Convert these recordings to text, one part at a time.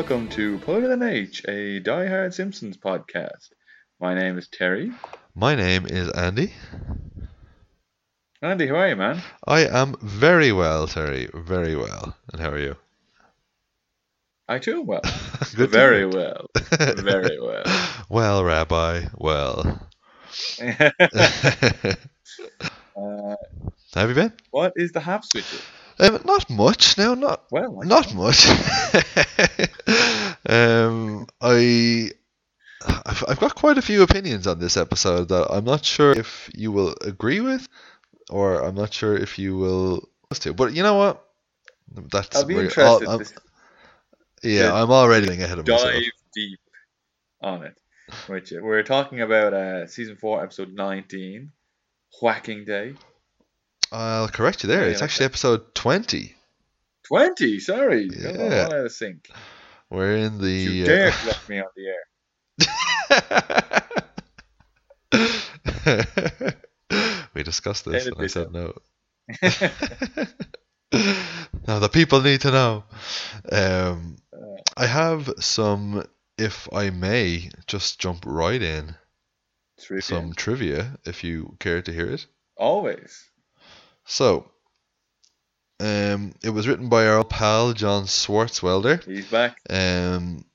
welcome to Put an H, a Die Hard Simpsons podcast. My name is Terry. My name is Andy. Andy, how are you, man? I am very well, Terry. Very well. And how are you? I too am well. Good. Very well. Very well. Well, Rabbi, well. How have you been? What is the haps with you? Not much. No, not much. I've got quite a few opinions on this episode that I'm not sure if you will agree with, or I'm not sure if you will listen to. But you know what? I'll be interested. I'm already getting ahead of myself. Dive deep on it. We're talking about season 4, episode 19, Whacking Day. I'll correct you there. It's actually episode 20. 20? Sorry. Yeah. I'm all out of sync. We're in the... You dare left me on the air. We discussed this and I said no. Now the people need to know. I have some, if I may, just jump right in. Some trivia, if you care to hear it. Always. So, it was written by our pal John Swartzwelder. He's back. And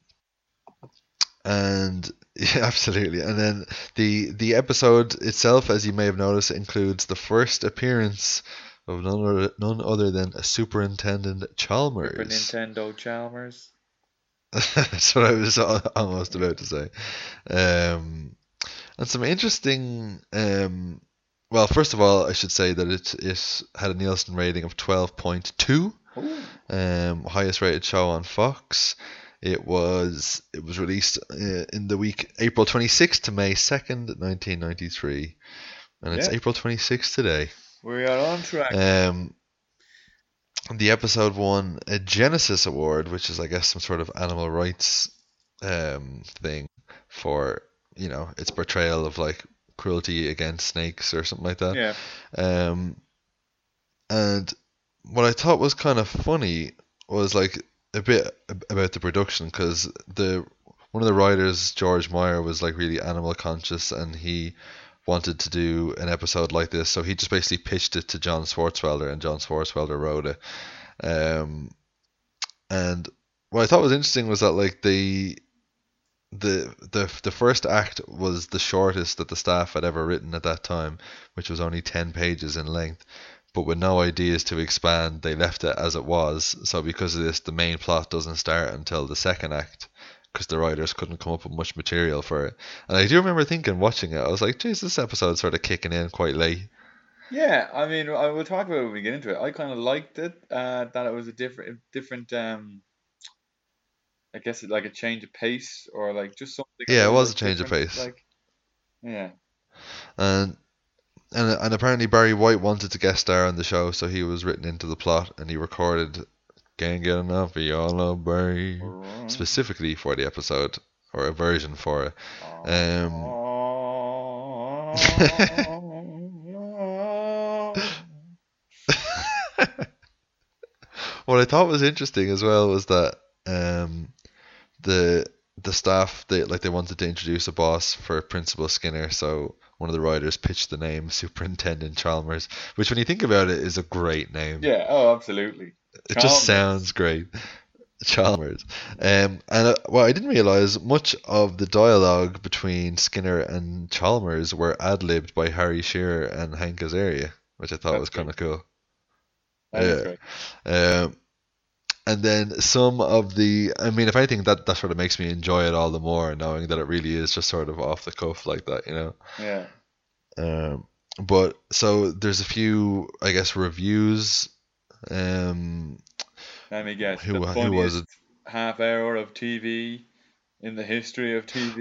yeah, absolutely. And then the episode itself, as you may have noticed, includes the first appearance of none other than Superintendent Chalmers. Super Nintendo Chalmers. That's what I was almost about to say. And some interesting. Well, first of all, I should say that it had a Nielsen rating of 12.2, highest rated show on Fox. It was released in the week April 26th to May 2nd, 1993, and it's April 26th today. We are on track. The episode won a Genesis Award, which is, I guess, some sort of animal rights thing for, its portrayal of like cruelty against snakes or something like that. Yeah. And what I thought was kind of funny was like a bit about the production, because one of the writers, George Meyer, was like really animal conscious, and he wanted to do an episode like this, so he just basically pitched it to John Swartzwelder, and John Swartzwelder wrote it. And what I thought was interesting was that like the first act was the shortest that the staff had ever written at that time, which was only 10 pages in length. But with no ideas to expand, they left it as it was. So because of this, the main plot doesn't start until the second act, because the writers couldn't come up with much material for it. And I do remember watching it, I was like, geez, this episode's sort of kicking in quite late. Yeah, I mean, I will talk about it when we get into it. I kind of liked it, that it was a different I guess like a change of pace, or like just something. Yeah, it was a change of pace. Like, yeah. And apparently Barry White wanted to guest star on the show, so he was written into the plot, and he recorded "Can't Get Enough of Your Love, Barry" specifically for the episode, or a version for it. What I thought was interesting as well was that the staff, they wanted to introduce a boss for Principal Skinner, so one of the writers pitched the name Superintendent Chalmers, which when you think about it is a great name. Yeah, oh absolutely. It just sounds great. Chalmers. And what I didn't realise, much of the dialogue between Skinner and Chalmers were ad-libbed by Harry Shearer and Hank Azaria, which I thought was kind of cool. That's great. And then some of if anything, that sort of makes me enjoy it all the more, knowing that it really is just sort of off the cuff like that, Yeah. But so there's a few, I guess, reviews. Let me guess. Who was it? Half hour of TV in the history of TV.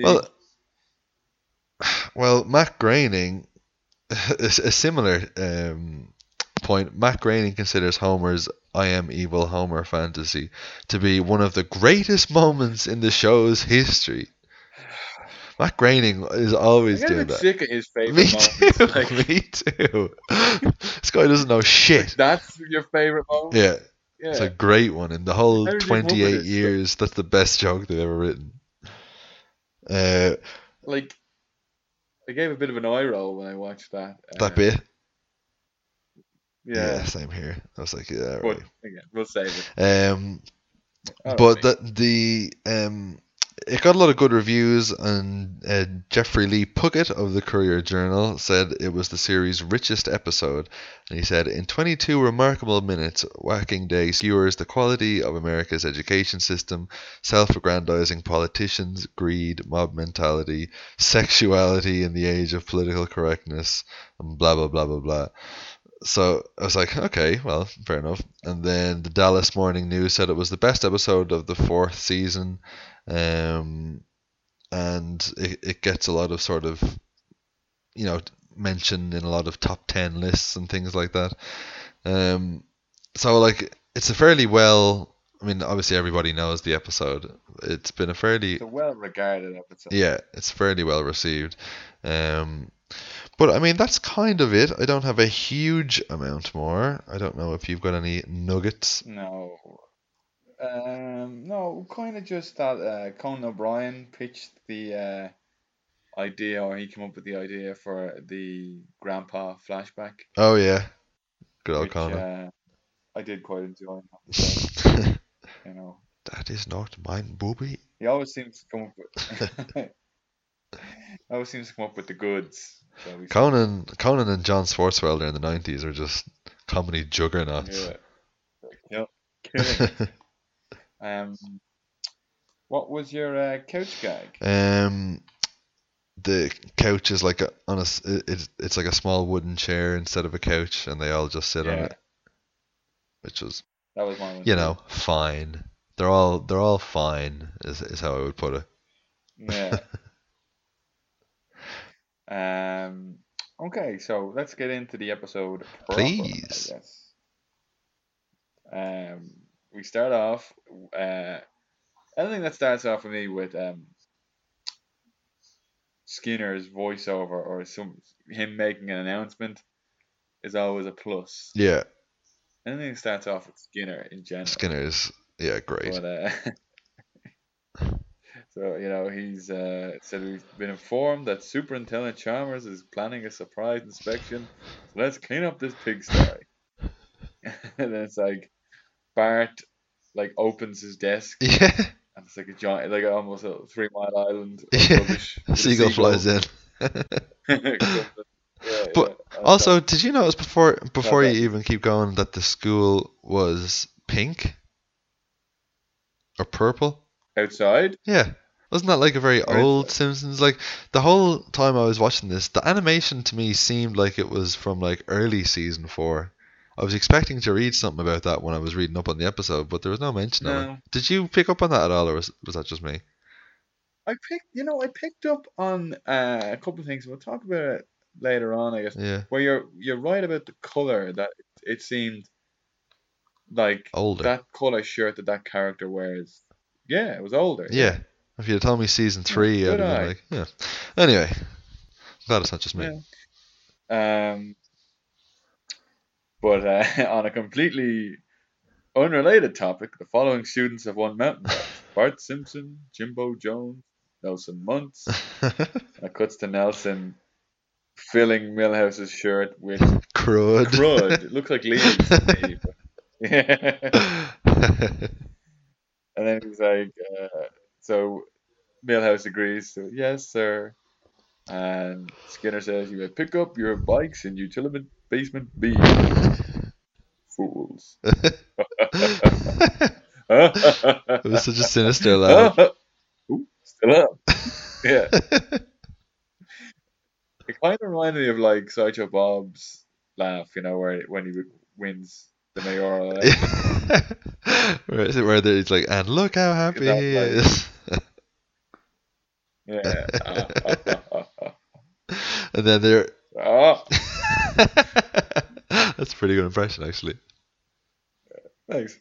Well, Matt Groening, a similar point. Matt Groening considers Homer's "I Am Evil Homer" fantasy to be one of the greatest moments in the show's history. Matt Groening is always doing that. Sick of his favorite moments. Me too. This guy doesn't know shit. That's your favorite moment? Yeah. It's a Yeah. great one. In the whole How did you come up with 28 this? Like, years, that's the best joke they've ever written. Uh, like I gave a bit of an eye roll when I watched that. that bit. Yeah, Yeah, same here. I was like, yeah, but right. again, we'll save it. Um, All but right. the it got a lot of good reviews, and Jeffrey Lee Puckett of the Courier Journal said it was the series' richest episode. And he said, in 22 remarkable minutes, Whacking Day skewers the quality of America's education system, self-aggrandizing politicians, greed, mob mentality, sexuality in the age of political correctness, and blah blah blah blah blah. So I was like, okay, well, fair enough. And then the Dallas Morning News said it was the best episode of the fourth season, um, and it gets a lot of sort of, you know, mention in a lot of top 10 lists and things like that. So like it's a fairly well. I mean, obviously everybody knows the episode. It's been a fairly It's a well-regarded episode. yeah, it's fairly well received. Um, but I mean, that's kind of it. I don't have a huge amount more. I don't know if you've got any nuggets. No, no, kind of just that Conan O'Brien pitched the idea, or he came up with the idea for the grandpa flashback, Oh yeah, good old which Conan. I did quite enjoy, I have to say. That You know, is not mine, booby. he always seems to come up with always seems to come up with the goods, shall we say? Conan and John Swartzwelder in the 90s are just comedy juggernauts. Yeah, killing it. Um, what was your couch gag? The couch is like it's like a small wooden chair instead of a couch, and they all just sit on Yeah, it, which was, that was my one you too. know, fine. They're all fine is how I would put Yeah. it. Okay, so let's get into the episode proper, I Please. guess. We start off. Anything that starts off for me with Skinner's voiceover or him making an announcement is always a plus. Yeah, Anything that starts off with Skinner in general. Skinner's yeah great. But so he's said we've been informed that Superintendent Chalmers is planning a surprise inspection. So let's clean up this pigsty. And then it's like Bart like opens his desk Yeah, and it's like a giant, like almost a 3 Mile Island of yeah. rubbish. A With a seagull seagull. flies in. Yeah. But also, did you notice before Not you that even keep going that the school was pink or purple? outside. Yeah. Wasn't that like a very Or old inside. Simpsons? Like the whole time I was watching this, the animation to me seemed like it was from like early season 4. I was expecting to read something about that when I was reading up on the episode, but there was no mention of it. No, Did you pick up on that at all, or was that just me? I picked up on a couple of things. We'll talk about it later on, I guess. Yeah. Where you're right about the color. That it seemed like Older. that color shirt that character wears. Yeah, it was older. Yeah. If you'd have told me season 3, I'd Good have been eye. like, yeah. Anyway, glad it's not just me. Yeah. But on a completely unrelated topic, the following students have won mountain bikes: Bart Simpson, Jimbo Jones, Nelson Muntz. It cuts to Nelson filling Millhouse's shirt with Crud. crud. It looks like leaves to me. But yeah. And then he's like, so Millhouse agrees. So yes, sir. And Skinner says, "You may pick up your bikes in utility basement B, fools." It was such a sinister laugh. Ooh, still up. Yeah. It kind of reminded me of like Sideshow Bob's laugh, where when he wins the mayoral election. Where is it where it's like, and look how happy That he was is. Yeah. And then they're Ah, that's a pretty good impression actually. thanks.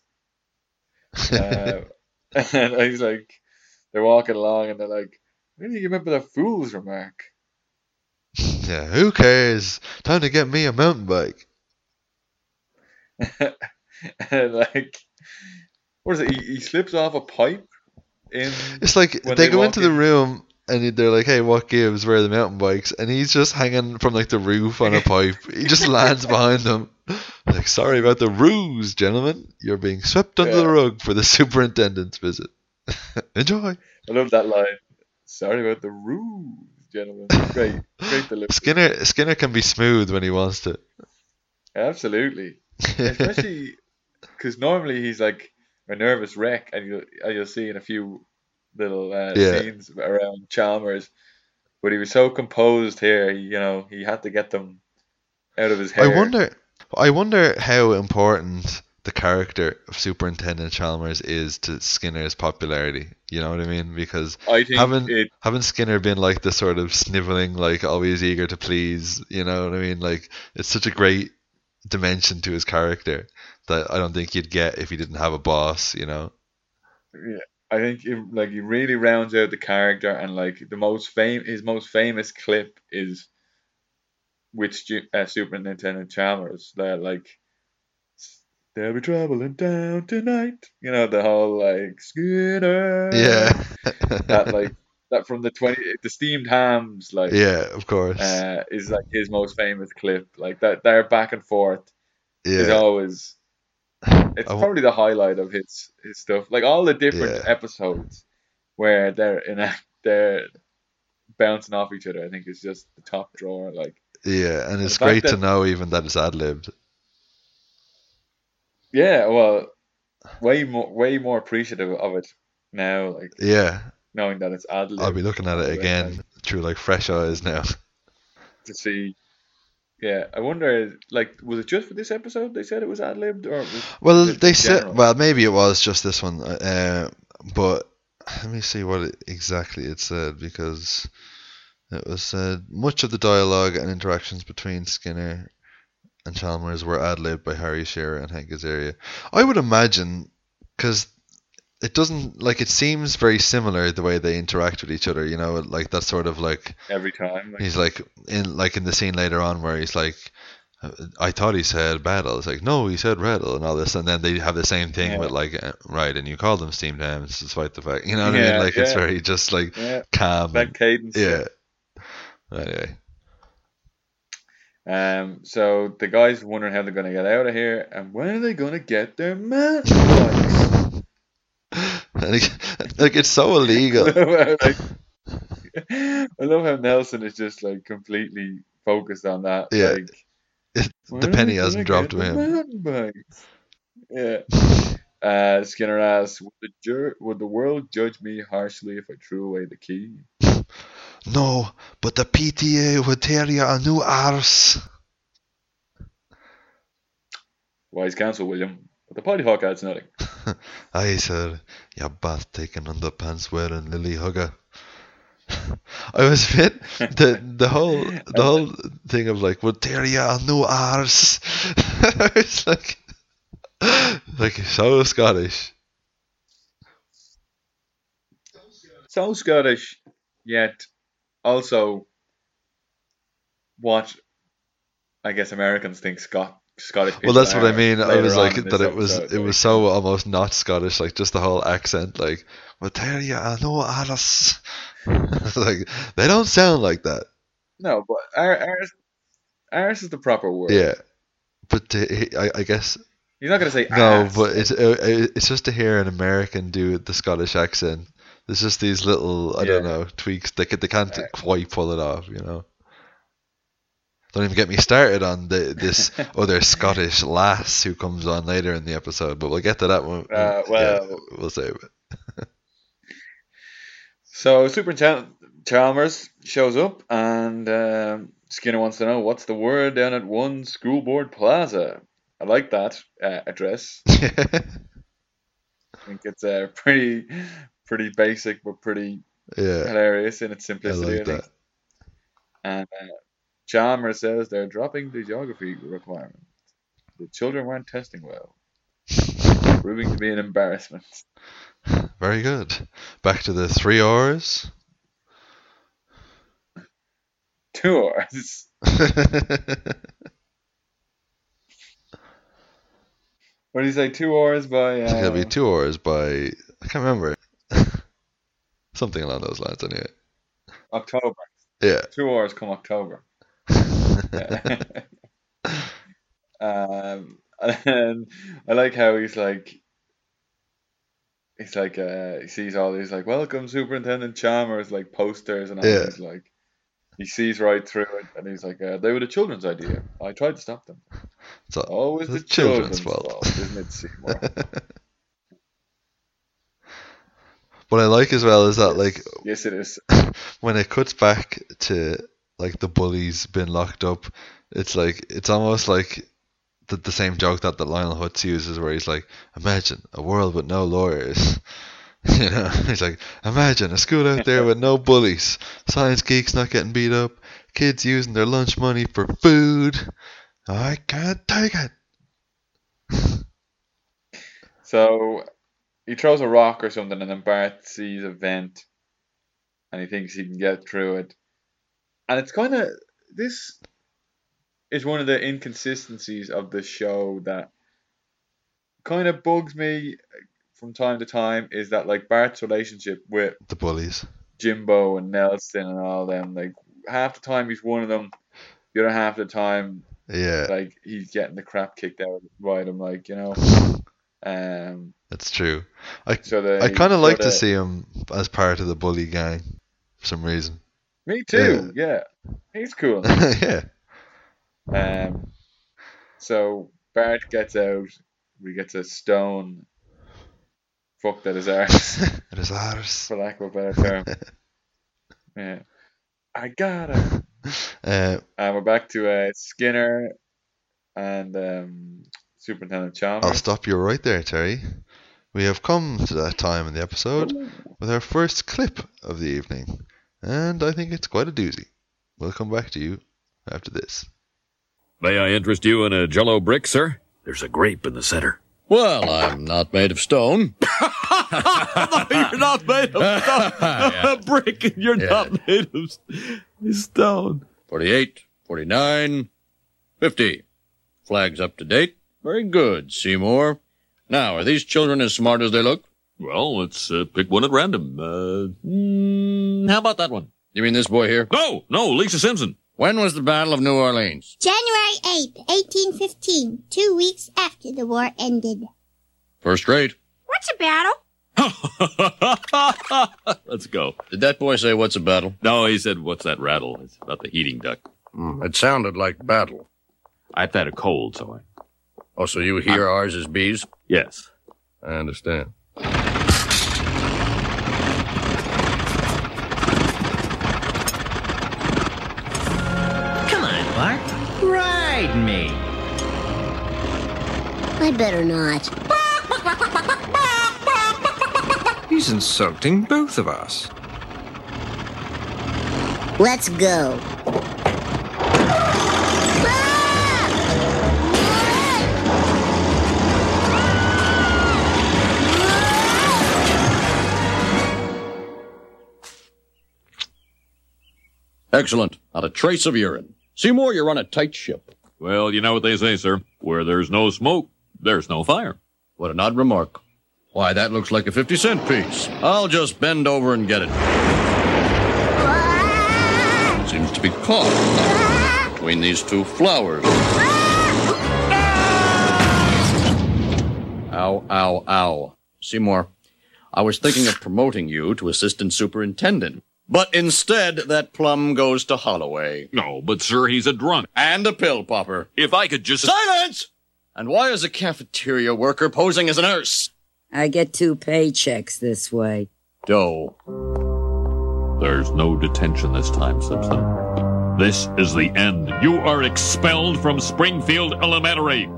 And he's like, they're walking along and they're like, "When do you remember the fool's remark?" Yeah, who cares? Time to get me a mountain bike. And like what is it? He slips off a pipe in It's like when they they go walk into the in. room and they're like, "Hey, what gives? Where are the mountain bikes?" And he's just hanging from like the roof on a pipe. He just lands behind them. Like, sorry about the ruse, gentlemen. You're being swept under the Yeah, rug for the superintendent's visit. Enjoy. I love that line. Sorry about the rules, gentlemen. Great delivery. Skinner can be smooth when he wants to. Absolutely, especially because normally he's like a nervous wreck, and you'll see in a few little Yeah. scenes around Chalmers, but he was so composed here. He had to get them out of his I hair. wonder I wonder how important the character of Superintendent Chalmers is to Skinner's popularity. You know what I mean? Because I think having it. having Skinner been like the sort of sniveling, like always eager to please, you know what I mean? Like it's such a great dimension to his character that I don't think he'd get if he didn't have a boss, you know? Yeah, I think like he really rounds out the character, and like his most famous clip is with Superintendent Chalmers. That like they'll be traveling down tonight. The whole like Yeah. Skinner. That like that from the steamed hams like Yeah, of course. is like his most famous clip. Like that their back and forth is Yeah. always it's I w- probably the highlight of his stuff. Like all the different yeah. episodes where they're bouncing off each other. I think is just the top drawer. Like, Yeah, and and the it's fact great to that know even that it's ad-libbed. yeah, well, way more appreciative of it now. Like Yeah, knowing that it's ad I'll be libbed looking at it rather than like again through like fresh eyes now. to see. Yeah, I wonder. Like, was it just for this episode they said it was ad libbed, or was Well, it they in said, general? well, maybe it was just this one, but let me see what exactly it said because it was said much of the dialogue and interactions between Skinner and Chalmers were ad-libbed by Harry Shearer and Hank Azaria. I would imagine because it doesn't like it seems very similar the way they interact with each other. You know, like that sort of like Every time, like he's like in the scene later on where he's like, I thought he said battle. It's like no, he said rattle and all this, and then they have the same thing yeah, with like right, and you call them steamed hams despite the fact, you know what I mean? yeah, Like it's yeah, very just like yeah. calm That and cadence, yeah. yeah. Anyway, So the guys wondering how they're gonna get out of here, and when are they gonna get their mountain bikes? and like it's so I illegal. love how, like, I love how Nelson is just like completely focused on that. Yeah, Like, the when are they penny gonna hasn't dropped get with the him. mountain bikes? Yeah. Skinner asks, would the world judge me harshly if I threw away the key? No, but the PTA would tear you a new arse. Wise counsel, William. But the Polyhawk adds nothing. Aye, sir, you bath taking underpants wearing lily hugger. I was a bit the And whole thing of like would tear you a new arse. It's like so Scottish. so Scottish, yet also what I guess Americans think Scottish Well, people that's what I are mean. I was later like on in that this it episode. was Like, so almost not Scottish, like just the whole accent, like would tear you a new arse. Like they don't sound like that. no, but ours is the proper word. Yeah, but I guess He's not going to say no, ass. but Like, it's just to hear an American do the Scottish accent. There's just these little I don't yeah. know tweaks. They can't Uh, quite pull it off, you know. Don't even get me started on this other Scottish lass who comes on later in the episode, but we'll get to that one. Yeah, well, we'll save it. so Superintendent Chalmers shows up, and Skinner wants to know what's the word down at One School Board Plaza. I like that address. I think it's pretty basic, but pretty Yeah, hilarious in its I simplicity. like I think. that. And Chalmers says they're dropping the geography requirement. The children weren't testing well, proving to be an embarrassment. Very good. Back to the 3 hours. 2 hours. What did you say? 2 hours by. It's gonna be 2 hours by, I can't remember. Something along those lines, anyway. October. Yeah. 2 hours come October. Yeah. And I like how he sees all these like welcome Superintendent Chalmers like posters and all Yeah. these like he sees right through it and he's like they were the children's idea. I tried to stop them. So Always the it's children's children's fault. fault, isn't it, Seymour? What I like as well is that like Yes, it is. when it cuts back to like the bullies being locked up, it's almost like the same joke that Lionel Hutz uses, where he's like, "Imagine a world with no lawyers." You know, he's like, "Imagine a school out there with no bullies, science geeks not getting beat up, kids using their lunch money for food. I can't take it." So he throws a rock or something, and then Bart sees a vent, and he thinks he can get through it. And it's kind of this is one of the inconsistencies of the show that kind of bugs me from time to time. Is that like Bart's relationship with The bullies. Jimbo and Nelson and all them? Like half the time he's one of them, the other half of the time, Yeah, like he's getting the crap kicked out by them. Like that's true. so I kind of like to sorta- see him as part of the bully gang for some reason. Me too. Yeah, he's cool. Yeah. So Bart gets out. We get to Stone fucked at his arse, It is ours. for lack of a better term. Yeah, I got him. And we're back to Skinner and Superintendent I'll Chalmers. stop you right there, Terry. We have come to that time in the episode with our first clip of the evening, and I think it's quite a doozy. We'll come back to you after this. May I interest you in a Jell-O brick, sir? There's a grape in the center. Well, I'm not made of stone. You're not made of stone. A brick and you're not made of stone. 48, 49, 50. Flag's up to date. Very good, Seymour. Now, are these children as smart as they look? Well, let's pick one at random. How about that one? You mean this boy here? No, Lisa Simpson. When was the Battle of New Orleans? January 8th, 1815, 2 weeks after the war ended. First rate. What's a battle? Let's go. Did that boy say what's a battle? No, he said, what's that rattle? It's about the heating duct. It sounded like battle. I've had a cold, so I... Oh, so you hear ours as bees? Yes. I understand. Come on, Bart. Ride me. I better not. He's insulting both of us. Let's go. Excellent. Not a trace of urine. Seymour, you're on a tight ship. Well, you know what they say, sir. Where there's no smoke, there's no fire. What an odd remark. Why, that looks like a 50-cent piece. I'll just bend over and get it. Seems to be caught between these two flowers. Ow, ow, ow. Seymour, I was thinking of promoting you to assistant superintendent. But instead, that plum goes to Holloway. No, but sir, he's a drunk. And a pill popper. If I could just... Silence! And why is a cafeteria worker posing as a nurse? I get 2 paychecks this way. Doe. There's no detention this time, Simpson. This is the end. You are expelled from Springfield Elementary.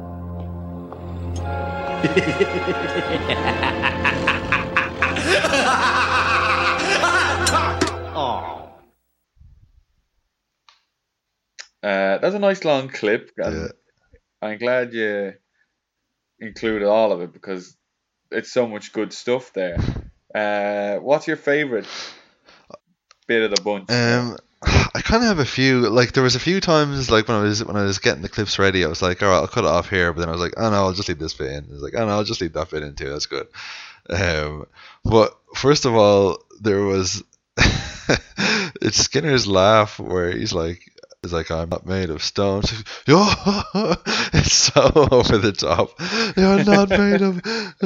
That's a nice long clip, and I'm glad you included all of it because it's so much good stuff there. What's your favorite bit of the bunch? I I kind of have a few. Like there was a few times, like when I was getting the clips ready, I was like, all right, I'll cut it off here. But then I was like, oh no, I'll just leave this bit in. I was like, oh no, I'll just leave that bit in too. That's good. But first of all, there was it's Skinner's laugh where he's like, I'm not made of stone. It's so over the top. You're not made of.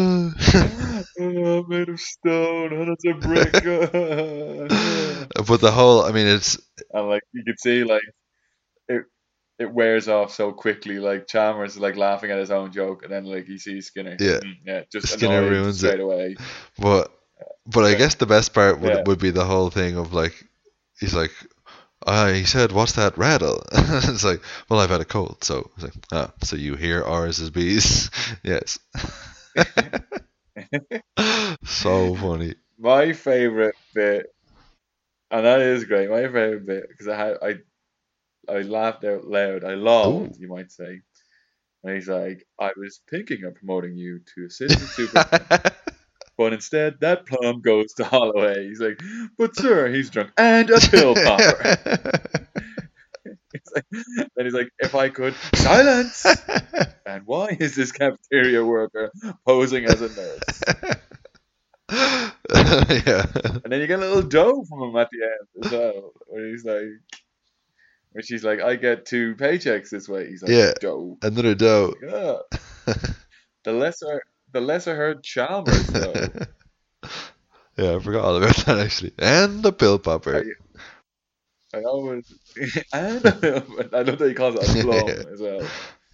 I'm made of stone, and it's a brick. But the whole, I mean, it's And like you could see, like it wears off so quickly. Like Chalmers is like laughing at his own joke, and then like he sees Skinner. Yeah. Just Skinner annoyed ruins straight it. away. But I guess the best part Yeah. would be the whole thing of like, he's like, he said, what's that rattle? It's like, well, I've had a cold, so it's like, so you hear R's as B's? Yes. So funny. My favorite bit, and that is great. My favorite bit because I laughed out loud. I lolled, you might say. And he's like, I was thinking of promoting you to assistant superintendent, but instead that plum goes to Holloway. He's like, but sir, he's drunk and a pill popper. Then he's like, if I could, silence. And why is this cafeteria worker posing as a nurse? Yeah. And then you get a little dough from him at the end as well, where she's like, I get 2 paychecks this way. He's like, Yeah. dough. Another dough. Yeah. The lesser heard Chalmers though. Yeah, I forgot all about that actually. And the pill popper. I always and I love that he calls it a plum as well.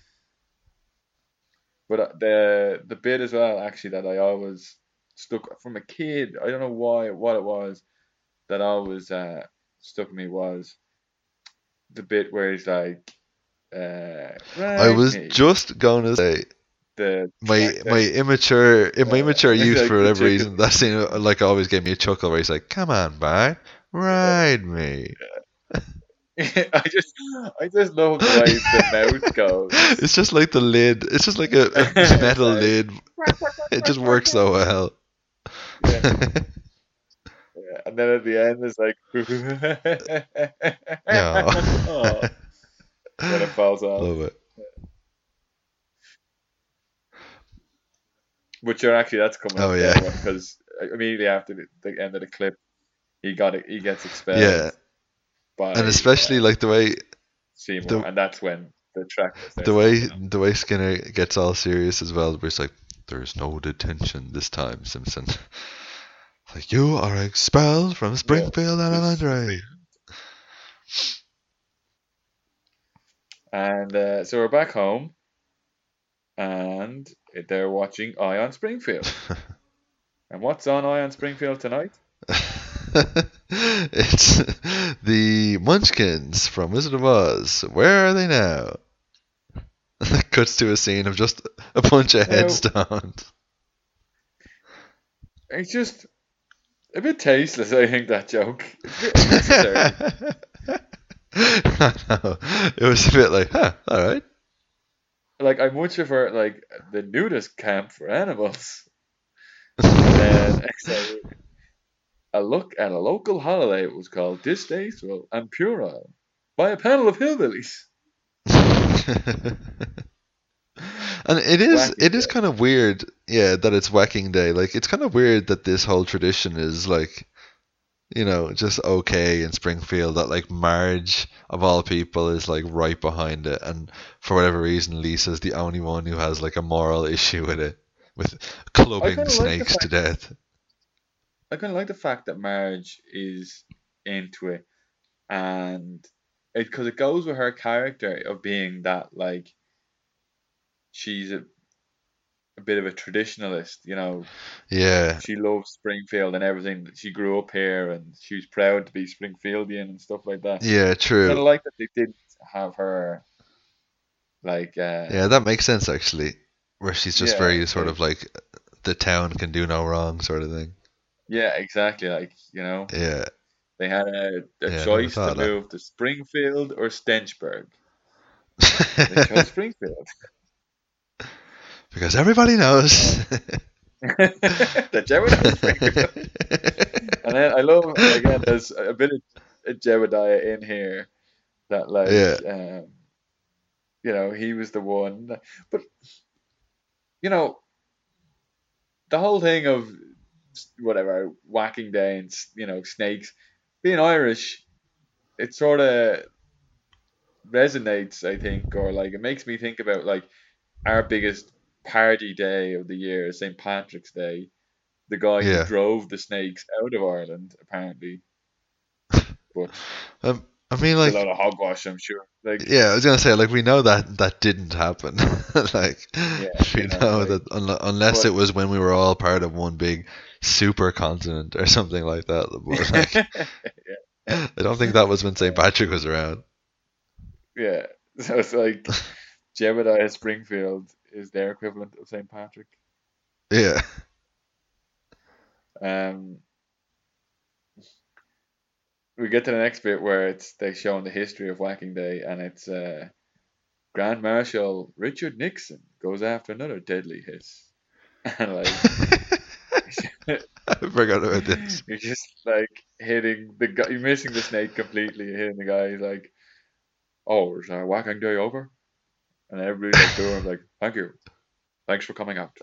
But the bit as well actually that I always stuck from a kid. I don't know what it was that always stuck with me was the bit where he's like, I was just going to say my immature youth for whatever reason that scene like always gave me a chuckle where he's like, come on, Bart, ride me. I just love the way the mouth goes. It's just like the lid. It's just like a metal lid. It just works so well. Yeah. And then at the end it's like Yeah. When it falls off. Love it. Which are actually that's coming Oh, up yeah. because immediately after the end of the clip he gets expelled. Yeah. By, And especially like the way Seymour, and that's when the track the way Skinner gets all serious as well, where it's like, there's no detention this time, Simpson. Like, you are expelled from Springfield Elementary. And so we're back home, and they're watching Eye on Springfield. And what's on Eye on Springfield tonight? It's the Munchkins from Wizard of Oz. Where are they now? Cuts to a scene of just a bunch of headstones. It's just a bit tasteless, I think, that joke. It's a bit unnecessary. I know. It was a bit like, alright. Like, I much prefer, like, the nudist camp for animals. And then, a look at a local holiday was called Distasteful and Puerile by a panel of hillbillies. And it is kind of weird, that it's Whacking Day. Like, it's kind of weird that this whole tradition is like, just okay in Springfield, that like Marge of all people is like right behind it, and for whatever reason Lisa's the only one who has like a moral issue with it, with clubbing snakes to death. I kind of like the fact that Marge is into it, and because it goes with her character of being that, like, she's a bit of a traditionalist, Yeah. She loves Springfield and everything. She grew up here, and she's proud to be Springfieldian and stuff like that. Yeah, true. I kind of like that they didn't have her, like... yeah, that makes sense, actually, where she's just very sort of like, the town can do no wrong sort of thing. Yeah, exactly. Like, Yeah. They had a choice to move to Springfield or Stenchburg. They chose Springfield. Because everybody knows. That Jerry knows Springfield. And then I love, again, there's a bit of a Jebediah in here that like Yeah. he was the one. But you know, the whole thing of whatever whacking down, snakes, being Irish, it sort of resonates, I think, or like it makes me think about like our biggest party day of the year, St. Patrick's Day. The guy who Yeah. drove the snakes out of Ireland, apparently, but I mean, it's a like, lot of hogwash, I'm sure. Like, yeah, I was gonna say, like, we know that didn't happen. Like, yeah, we know that unless but it was when we were all part of one big super continent or something like that. But like, yeah, I don't think that was when St. Patrick was around. yeah. So it's like Jebediah Springfield is their equivalent of St. Patrick. Yeah. Um, we get to the next bit where they showing the history of Whacking Day, and it's Grand Marshal Richard Nixon goes after another deadly hit, and like I forgot about this. you're just like hitting the guy, you're missing the snake completely, you're hitting the guy. He's like, "Oh, is our Whacking Day over?" And everybody's like doing like, "Thank you, thanks for coming out."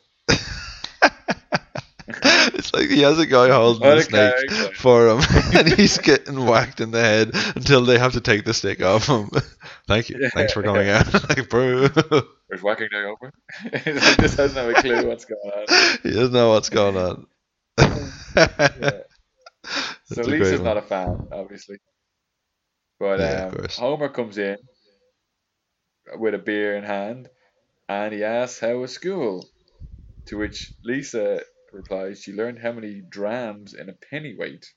It's like he has a guy holding What the a snake character. for him, and he's getting whacked in the head until they have to take the stick off him. Thank you. Yeah. Thanks for coming out. Like, bro. Is Whacking Day over? It's like, this doesn't have a clue what's going on. He doesn't know what's going on. Yeah. So That's a great Lisa's one. not a fan, obviously. But Yeah, of course. Homer comes in with a beer in hand, and he asks how was school. To which Lisa replies she learned how many drams in a pennyweight.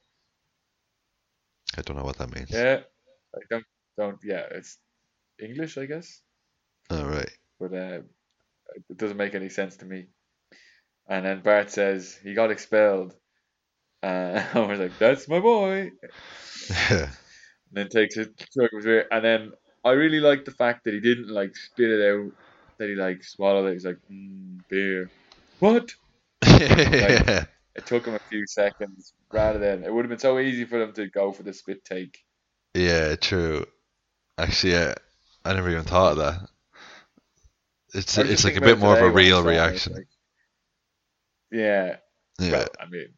I don't know what that means. Yeah, I don't. Yeah, it's English, I guess, All right. but it doesn't make any sense to me. And then Bart says he got expelled. Homer's like, "That's my boy." Yeah. And then takes a chug of beer. And then I really like the fact that he didn't like spit it out, that he like swallowed it. He's like, beer. What? Yeah. It took him a few seconds rather than it would have been so easy for them to go for the spit take. Yeah, true. Actually, yeah, I never even thought of that. It's I was just like a thinking bit about more it of a today when I real saw it, reaction. like, yeah. Yeah. Well, I mean,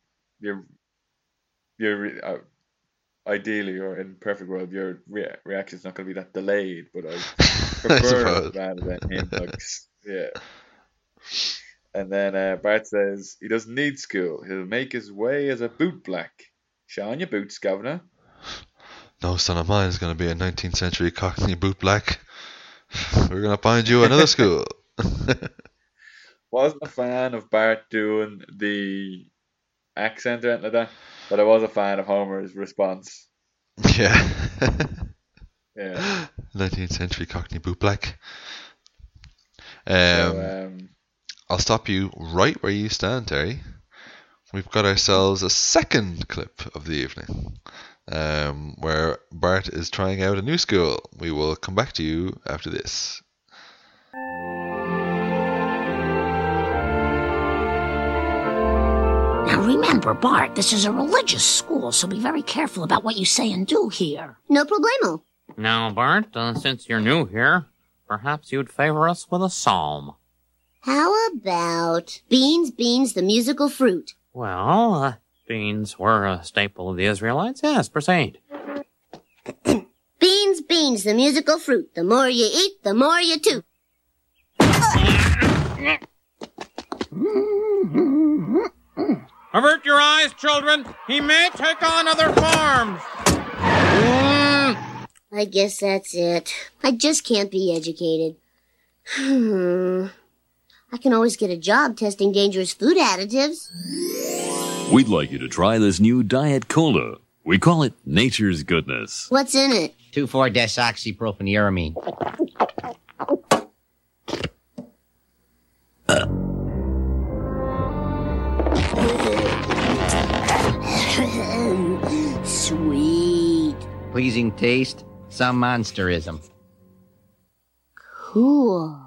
you're ideally or in perfect world, your reaction's not going to be that delayed, but I prefer suppose. it rather than him like, yeah. And then Bart says he doesn't need school. He'll make his way as a boot black. Shine your boots, governor. No son of mine is going to be a 19th century Cockney boot black. We're going to find you another school. Wasn't a fan of Bart doing the accent or anything like that, but I was a fan of Homer's response. Yeah. Yeah. 19th century Cockney boot black. So, I'll stop you right where you stand, Terry. We've got ourselves a second clip of the evening, where Bart is trying out a new school. We will come back to you after this. Now remember, Bart, this is a religious school, so be very careful about what you say and do here. No problemo. Now, Bart, since you're new here, perhaps you'd favor us with a psalm. How about beans, beans, the musical fruit? Well, beans were a staple of the Israelites. Yes, proceed. Beans, beans, the musical fruit. The more you eat, the more you toot. Avert your eyes, children. He may take on other forms. I guess that's it. I just can't be educated. I can always get a job testing dangerous food additives. We'd like you to try this new Diet Cola. We call it Nature's Goodness. What's in it? 2,4-desoxypropylamine. Sweet. Pleasing taste, some monsterism. Cool.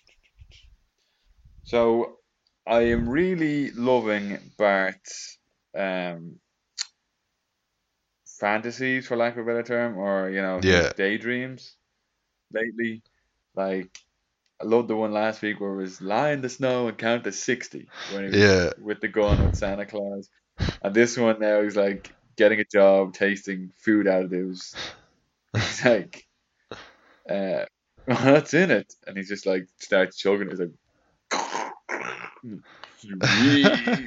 So I am really loving Bart's fantasies, for lack of a better term, or his Yeah. daydreams lately. Like, I loved the one last week where it was lie in the snow and count to 60 when he was Yeah. with the gun with Santa Claus. And this one now he's like getting a job tasting food additives. He's like, what's in it? And he's just like starts chugging it. He's like, sweet.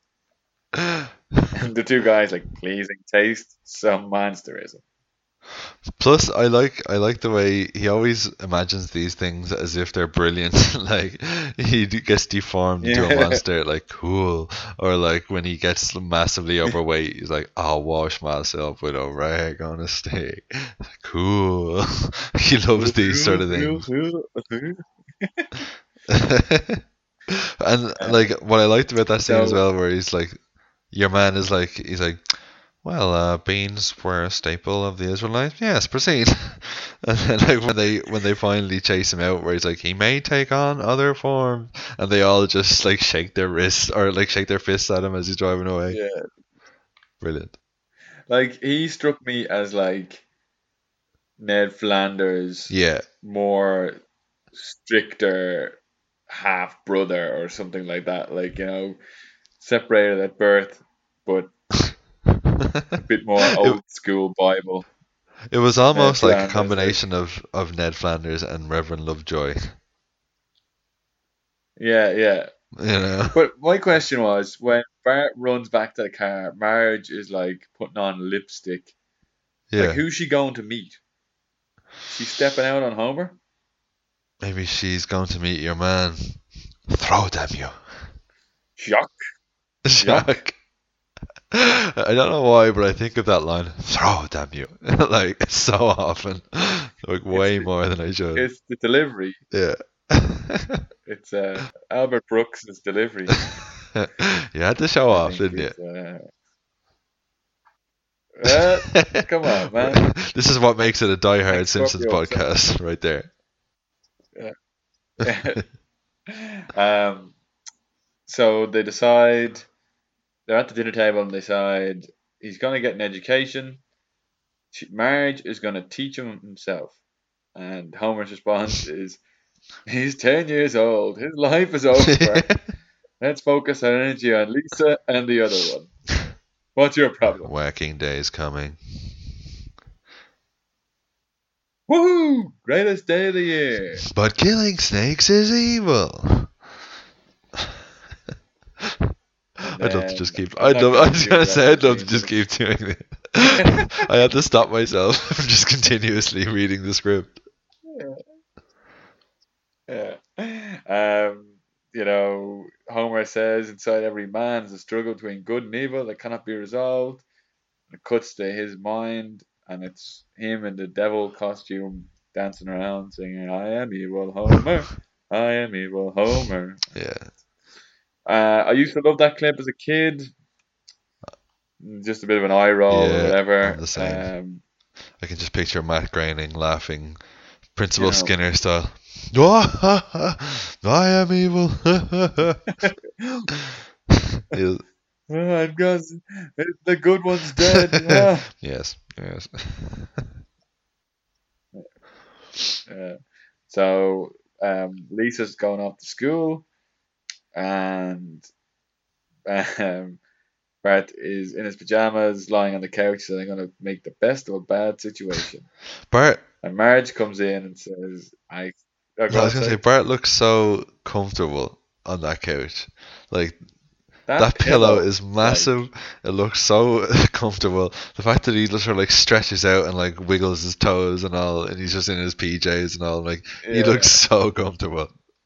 And the two guys like pleasing taste, some monsterism. Plus, I like the way he always imagines these things as if they're brilliant. Like gets deformed into a Yeah. monster, like cool. Or like when he gets massively overweight, he's like, "I'll wash myself with a rag on a stick." Cool. He loves these sort of things. And like what I liked about that scene as So well, where he's like, your man is like, he's like, well, beans were a staple of the Israelites. Yes, proceed. And then like when they finally chase him out, where he's like, he may take on other forms, and they all just like shake their wrists or like shake their fists at him as he's driving away. yeah, Brilliant. like he struck me as like Ned Flanders, Yeah. more stricter half brother or something like that. Like, separated at birth, but a bit more it, old school Bible. it was Ned almost like a Flanders, combination of Ned Flanders and Reverend Lovejoy. yeah. You know. But my question was, when Bart runs back to the car, Marge is like putting on lipstick. Like, Yeah. who's she going to meet? She's stepping out on Homer? Maybe she's going to meet your man. Throw, damn you. Shock. Shock. I don't know why, but I think of that line. Throw, damn you. Like so often. Like way more than I should. It's the delivery. Yeah. It's Albert Brooks' delivery. You had to show I off, think didn't you? Come on, man. This is what makes it a Die Hard Like Simpsons Scorpio, podcast, right there. So they decide, they're at the dinner table and decide he's going to get an education. Marge is going to teach him himself. And Homer's response is, he's 10 years old. His life is over. Let's focus our energy on Lisa and the other one. What's your problem? Whacking days coming. Woohoo! Greatest day of the year. But killing snakes is evil. I'd love to just keep. I was gonna say I'd love to just keep doing it. I had to stop myself from just continuously reading the script. Yeah. Homer says inside every man is a struggle between good and evil that cannot be resolved. It cuts to his mind, and it's him in the devil costume dancing around singing, I am evil Homer, I am evil Homer. Yeah. I used to love that clip as a kid. Just a bit of an eye roll or whatever. I'm the same. I can just picture Matt Groening laughing, Principal Skinner style. I am evil. Because the good one's dead. Yes. So Lisa's going off to school, and Bart is in his pajamas, lying on the couch, so they're going to make the best of a bad situation. And Marge comes in and says, I was going to say, Bart looks so comfortable on that couch. Like, that pillow is massive. It looks so comfortable. The fact that he just sort of like stretches out and like wiggles his toes and all, and he's just in his PJs and all, like, he looks so comfortable.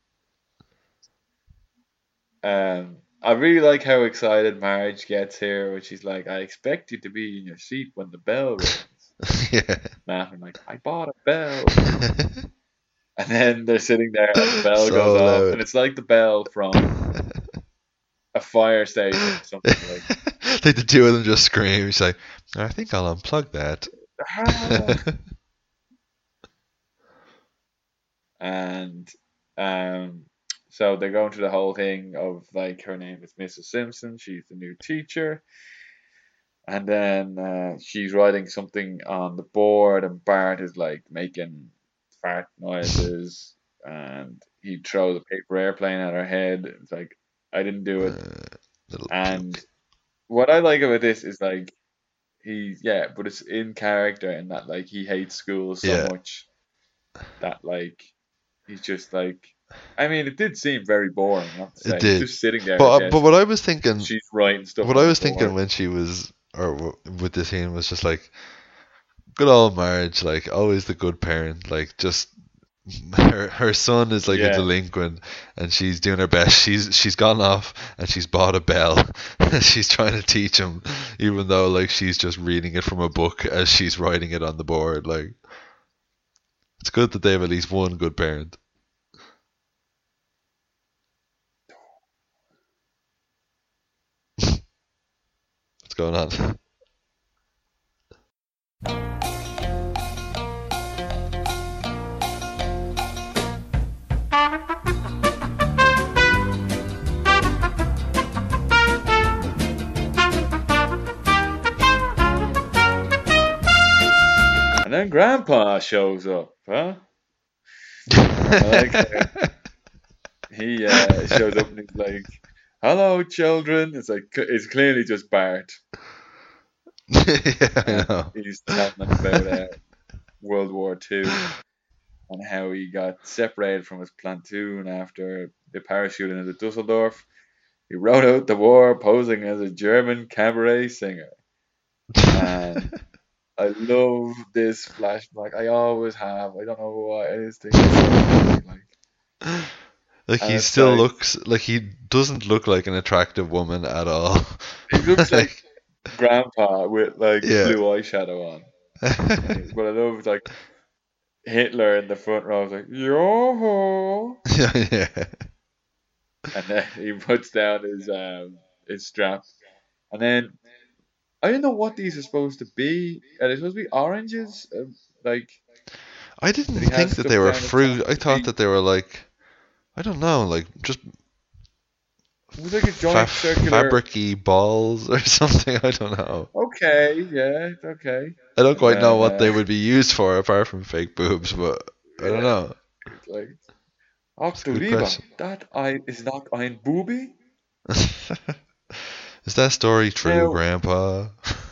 I really like how excited Marge gets here, when she's like, I expect you to be in your seat when the bell rings. Laughing like, I bought a bell. And then they're sitting there and the bell goes off, and it's like the bell from a fire station or something like. Like the two of them just scream. She's like, I think I'll unplug that. And so they're going through the whole thing of like, her name is Mrs. Simpson, she's the new teacher, And then she's writing something on the board, and Bart is like making fart noises, and he throws a paper airplane at her head. It's like, I didn't do it. Little And puke. what I like about this is like but it's in character in that like he hates school so Yeah, much that like he's just like, I mean, it did seem very boring, not to it say. He's did. just sitting there at a But desk what I was thinking, and she's writing stuff what I on the was thinking board. when she was, with this scene was just like, good old Marge, like always the good parent, like just her son is like a Yeah, delinquent and she's doing her best. She's gone off and she's bought a bell. She's trying to teach him, even though like she's just reading it from a book as she's writing it on the board. Like it's good that they have at least one good parent. What's going on? and then Grandpa shows up, huh? I like how he shows up and he's like, "Hello, children." It's like it's clearly just Bart, Yeah, I and know. he's telling them about World War II and how he got separated from his platoon after the parachuting into Dusseldorf. He wrote out the war posing as a German cabaret singer, and I love this flashback. I always have. I don't know why. I just think it's so funny. Like And he it's still like looks like he doesn't look like an attractive woman at all. he looks like Like, Grandpa with like yeah. blue eyeshadow on. But I love like Hitler in the front row. Is like yo, Yeah. and then he puts down his strap, and then I don't know what these are supposed to be. Are they supposed to be oranges? Like I that didn't he think has that stuff they were down his fruit. I top. thought that they were like, I don't know, like just It was like a giant circular. fabricy balls or something. I don't know. Okay, yeah, okay. I don't And quite know then what they would be used for apart from fake boobs, but I don't yeah, know. it's like It's ach a du good lieber, question. that is not ein Booby. Is that story true, Now, Grandpa?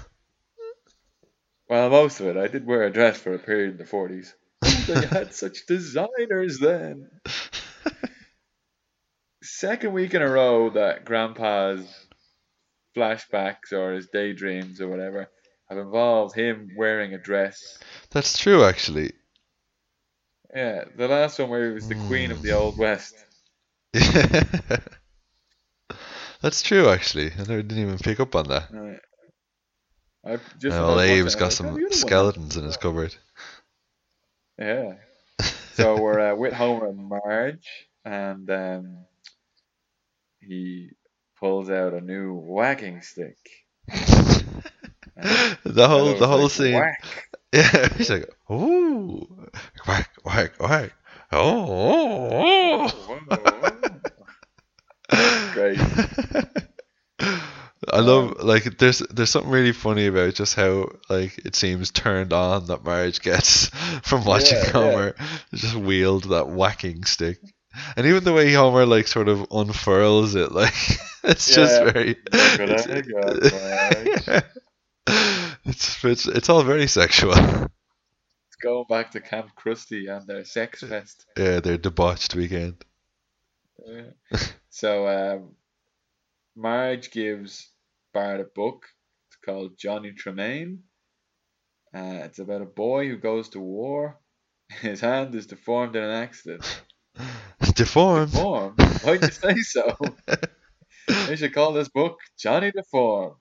well, most of it. I did wear a dress for a period in the 40s. Oh, they had such designers then. Second week in a row that Grandpa's flashbacks or his daydreams or whatever have involved him wearing a dress. That's true, actually. Yeah, the last one where he was the Queen of the Old West. That's true, actually. I never didn't even pick up on that. I just when I Well, was watching, Abe's I got was like, oh, some the other one has skeletons as in his well. cupboard. Yeah. So we're with Homer and Marge, and he pulls out a new whacking stick. And the Mellow was whole like, scene. whack. Yeah, he's like, ooh, whack, whack, whack. Oh, Great. I love like there's something really funny about just how like it seems turned on that Marge gets from watching Yeah, Homer just wield that whacking stick, and even the way Homer like sort of unfurls it, like it's just yeah. very Look at that, Marge. it's all very sexual. It's going back to Camp Krusty and their sex fest. Yeah, their debauched weekend. Yeah. So Marge gives Bart a book. It's called Johnny Tremaine. It's about a boy who goes to war. His hand is deformed in an accident. Deformed? Deformed? Why'd you say so? They should call this book Johnny Deformed.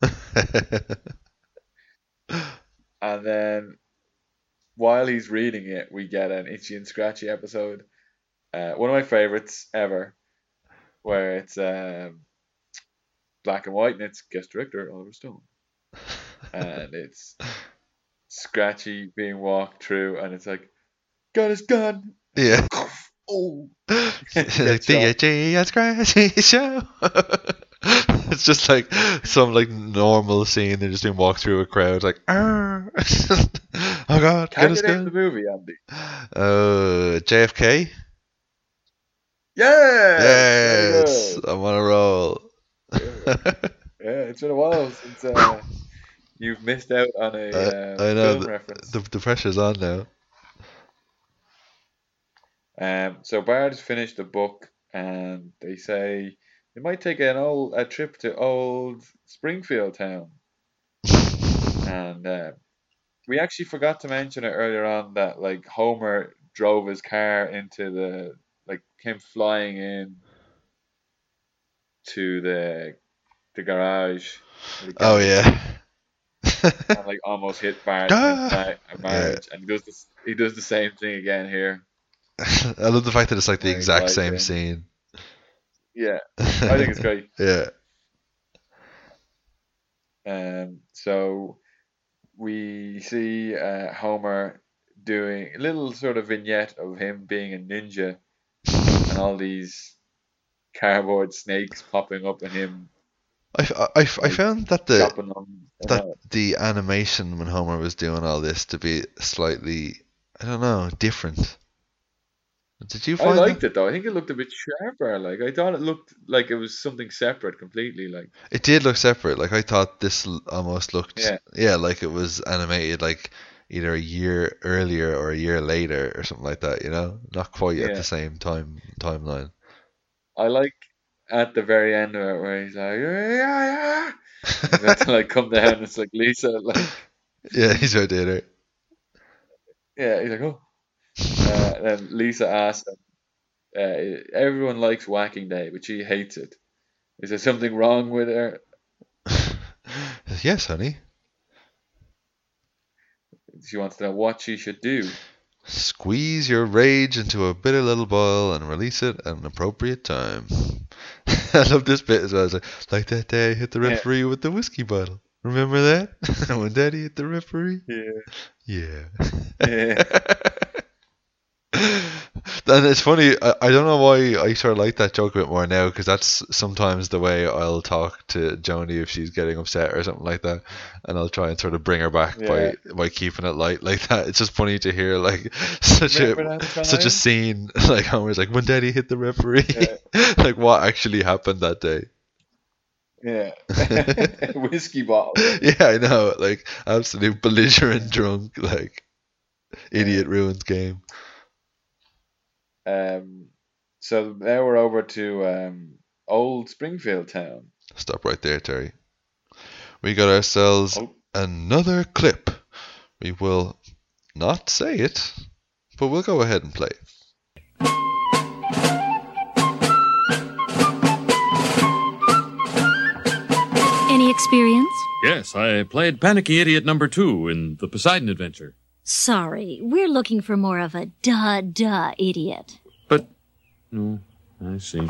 And then while he's reading it, we get an Itchy and Scratchy episode. One of my favorites ever, where it's black and white, and it's guest director Oliver Stone, and it's Scratchy being walked through, and it's like, got his gun. Yeah. Oh, Like the G.S. Scratchy Show. It's just like some like normal scene. They're just being walked through a crowd, like, "Arr!" Oh God, can get us you name the going. movie, Andy? JFK. Yes, very Yes, good. I'm on a roll. Yeah, it's been a while since you've missed out on a I know film reference. the pressure's on now. So Bard has finished the book, and they say they might take a trip to old Springfield town. And we actually forgot to mention it earlier on that like Homer drove his car into came flying in to the garage of the Oh gang yeah. and like almost hit Bart Ah! and Yeah. Marge, and he does the same thing again here. I love the fact that it's like the Where he's exact like, same scene. yeah, I think it's great. Yeah. So we see Homer doing a little sort of vignette of him being a ninja and all these cardboard snakes popping up and him I found that chopping them. the animation when Homer was doing all this to be slightly, I don't know, different. Did you I find liked that? it though. I think it looked a bit sharper. Like I thought it looked like it was something separate completely. Like It did look separate. Like I thought this almost looked, yeah, like it was animated like either a year earlier or a year later or something like that. You know, not quite at yeah. the same timeline. I like at the very end of it where he's like, yeah. He's about to like come down. It's like Lisa, like Yeah, he's right there. yeah. He's like, oh. Then Lisa asks him, everyone likes Whacking Day, but she hates it. Is there something wrong with her? Yes, honey. She wants to know what she should do. Squeeze your rage into a bitter little boil and release it at an appropriate time. I love this bit as well. It's like that day I hit the referee with the whiskey bottle. Remember that? When Daddy hit the referee? Yeah. Yeah. And it's funny, I don't know why I sort of like that joke a bit more now, because that's sometimes the way I'll talk to Joni if she's getting upset or something like that, and I'll try and sort of bring her back by keeping it light like that. It's just funny to hear like such a scene, like Homer's like, when Daddy hit the referee, like what actually happened that day. Yeah. Whiskey bottle. Yeah, I know, like absolute belligerent drunk, like idiot ruins game. So now we're over to old Springfield town. Stop right there, Terry. We got ourselves another clip. We will not say it, but we'll go ahead and play. Any experience? Yes, I played Panicky Idiot number 2 in the Poseidon Adventure. Sorry, we're looking for more of a duh idiot. But, no, I see.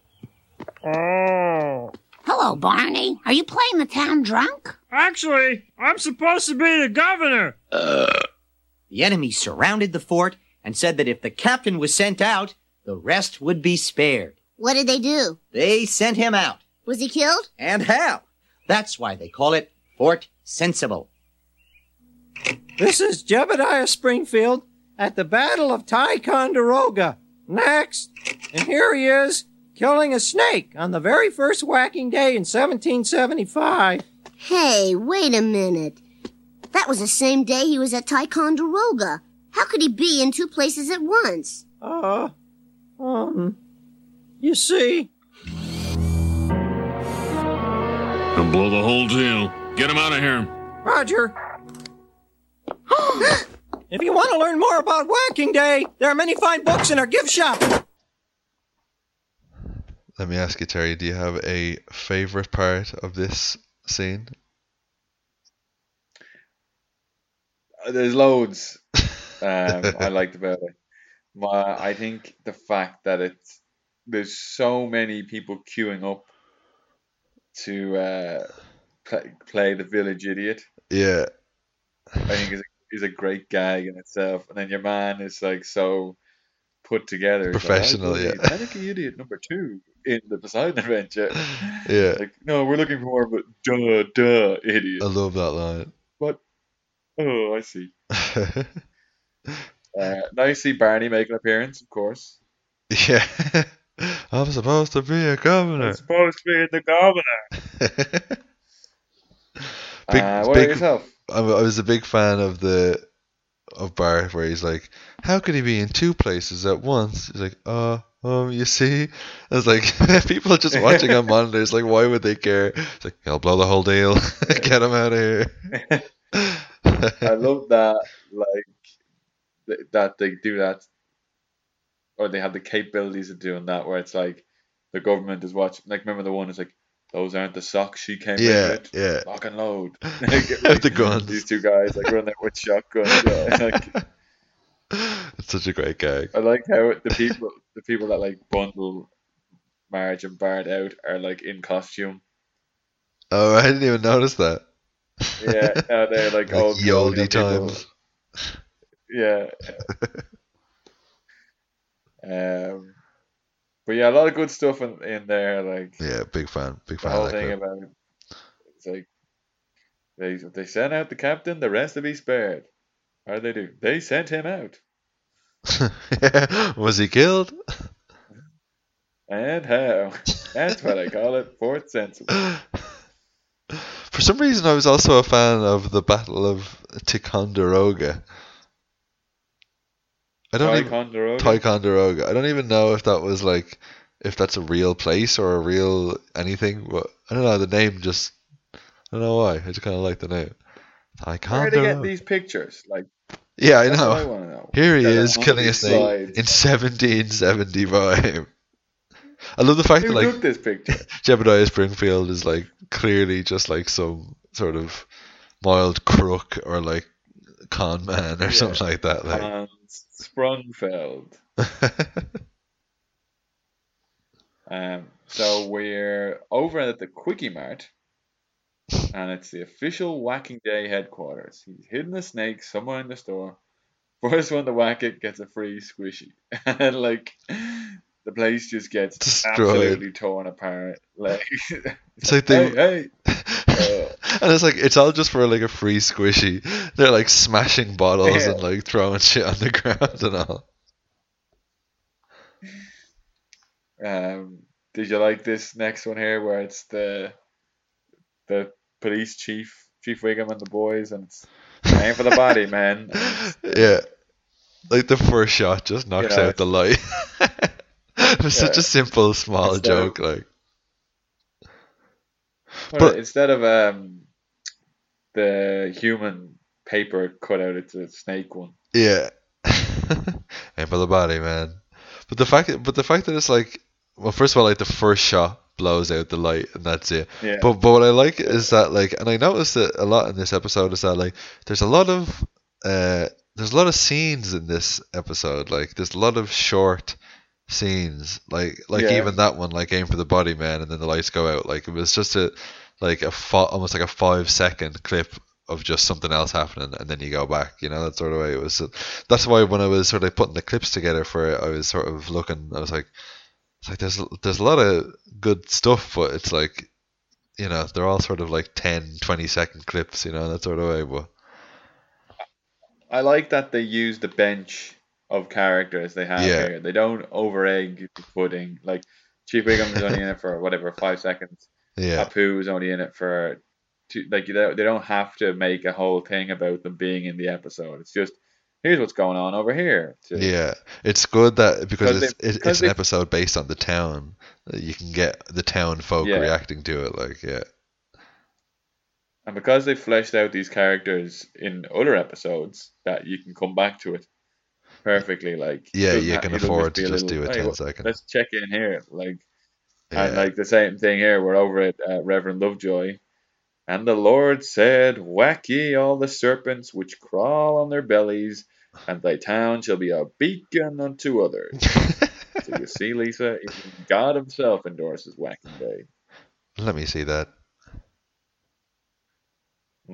Hello, Barney. Are you playing the town drunk? Actually, I'm supposed to be the governor. The enemy surrounded the fort and said that if the captain was sent out, the rest would be spared. What did they do? They sent him out. Was he killed? And how? That's why they call it Fort Sensible. This is Jebediah Springfield at the Battle of Ticonderoga. Next. And here he is, killing a snake on the very first whacking day in 1775. Hey, wait a minute. That was the same day he was at Ticonderoga. How could he be in two places at once? You see... Don't blow the whole deal. Get him out of here. Roger. If you want to learn more about Whacking Day, there are many fine books in our gift shop. Let me ask you, Terry, do you have a favorite part of this scene? There's loads I liked about it. I think the fact that there's so many people queuing up to play the village idiot. Yeah. I think is a great gag in itself. And then your man is like so put together. Professional, so, yeah. Panicky Idiot number 2 in the Poseidon Adventure. Yeah. Like, no, we're looking for more of a duh, idiot. I love that line. But, oh, I see. Now you see Barney make an appearance, of course. Yeah. I'm supposed to be a governor. I'm supposed to be the governor. What about yourself? I was a big fan of Bart, where he's like, how could he be in 2 places at once? He's like, you see? I was like, people just watching on monitors, like, why would they care? It's like, I'll blow the whole deal. Get him out of here. I love that, like, that they do that, or they have the capabilities of doing that, where it's like, the government is watching, like, remember the one that's like, those aren't the socks she came in with? Yeah. Lock and load. With the guns. These 2 guys, like, run there with shotguns. Like, it's such a great gag. I like how the people that, like, bundle Marge and Bart out are, like, in costume. Oh, I didn't even notice that. Yeah, they're like old oldie people. times. Yeah. But yeah, a lot of good stuff in there. Like, yeah, big fan the of whole that thing clip. about it's like they sent out the captain, the rest to be spared. How did they do? They sent him out. Was he killed? And how? That's what I call it. Fourth sensible. For some reason, I was also a fan of the Battle of Ticonderoga. Ticonderoga. I don't even know if that was like, if that's a real place or a real anything, but I don't know, the name just, I don't know why, I just kind of like the name. Where do they get these pictures? Like, yeah, I that's know. what I want to know. Here he They're is on killing a these snake slides. in 1775. I love the fact Who that, like, took this picture? Jebediah Springfield is like clearly just like some sort of mild crook or like con man or something like that. Like, Hans Sprungfeld. So we're over at the Quickie Mart, and it's the official Whacking Day headquarters. He's hidden a snake somewhere in the store. First one to whack it gets a free squishy, and like the place just gets destroyed, absolutely torn apart. Like, it's like they, hey. And it's like, it's all just for like a free squishy. They're like smashing bottles and like throwing shit on the ground and all. Did you like this next one here, where it's the police chief Wiggum and the boys, and it's aim for the body, man. Yeah, like the first shot just knocks out the light. It was such a simple, small joke, like. But instead of the human paper cutout, it's a snake one. Yeah, aim for the body, man. But the fact that it's like, well, first of all, like the first shot blows out the light and that's it. Yeah. But what I like is that, like, and I noticed it a lot in this episode, is that like there's a lot of scenes in this episode. Like there's a lot of short scenes, like even that one, like aim for the body, man, and then the lights go out. Like it was just almost like a 5-second clip of just something else happening, and then you go back, you know, that sort of way it was. That's why when I was sort of putting the clips together for it, I was sort of looking, I was like, it's like there's a lot of good stuff, but it's like, you know, they're all sort of like 10-20 second clips, you know, that sort of way. But I like that they use the bench of characters they have here. They don't over egg the pudding. Like Chief Wiggum is only in it for whatever 5 seconds. Yeah. Apu is only in it for they don't have to make a whole thing about them being in the episode. It's just, here's what's going on over here. Yeah, it's good that because it's an episode based on the town, you can get the town folk reacting to it, like, yeah. And because they fleshed out these characters in other episodes, that you can come back to it perfectly. Like, yeah, you can afford to just do a 10 second. Let's check in here, like, and like the same thing here. We're over at Reverend Lovejoy. And the Lord said, whack ye all the serpents which crawl on their bellies, and thy town shall be a beacon unto others. So you see, Lisa, even God himself endorses Whacking Day. Let me see that.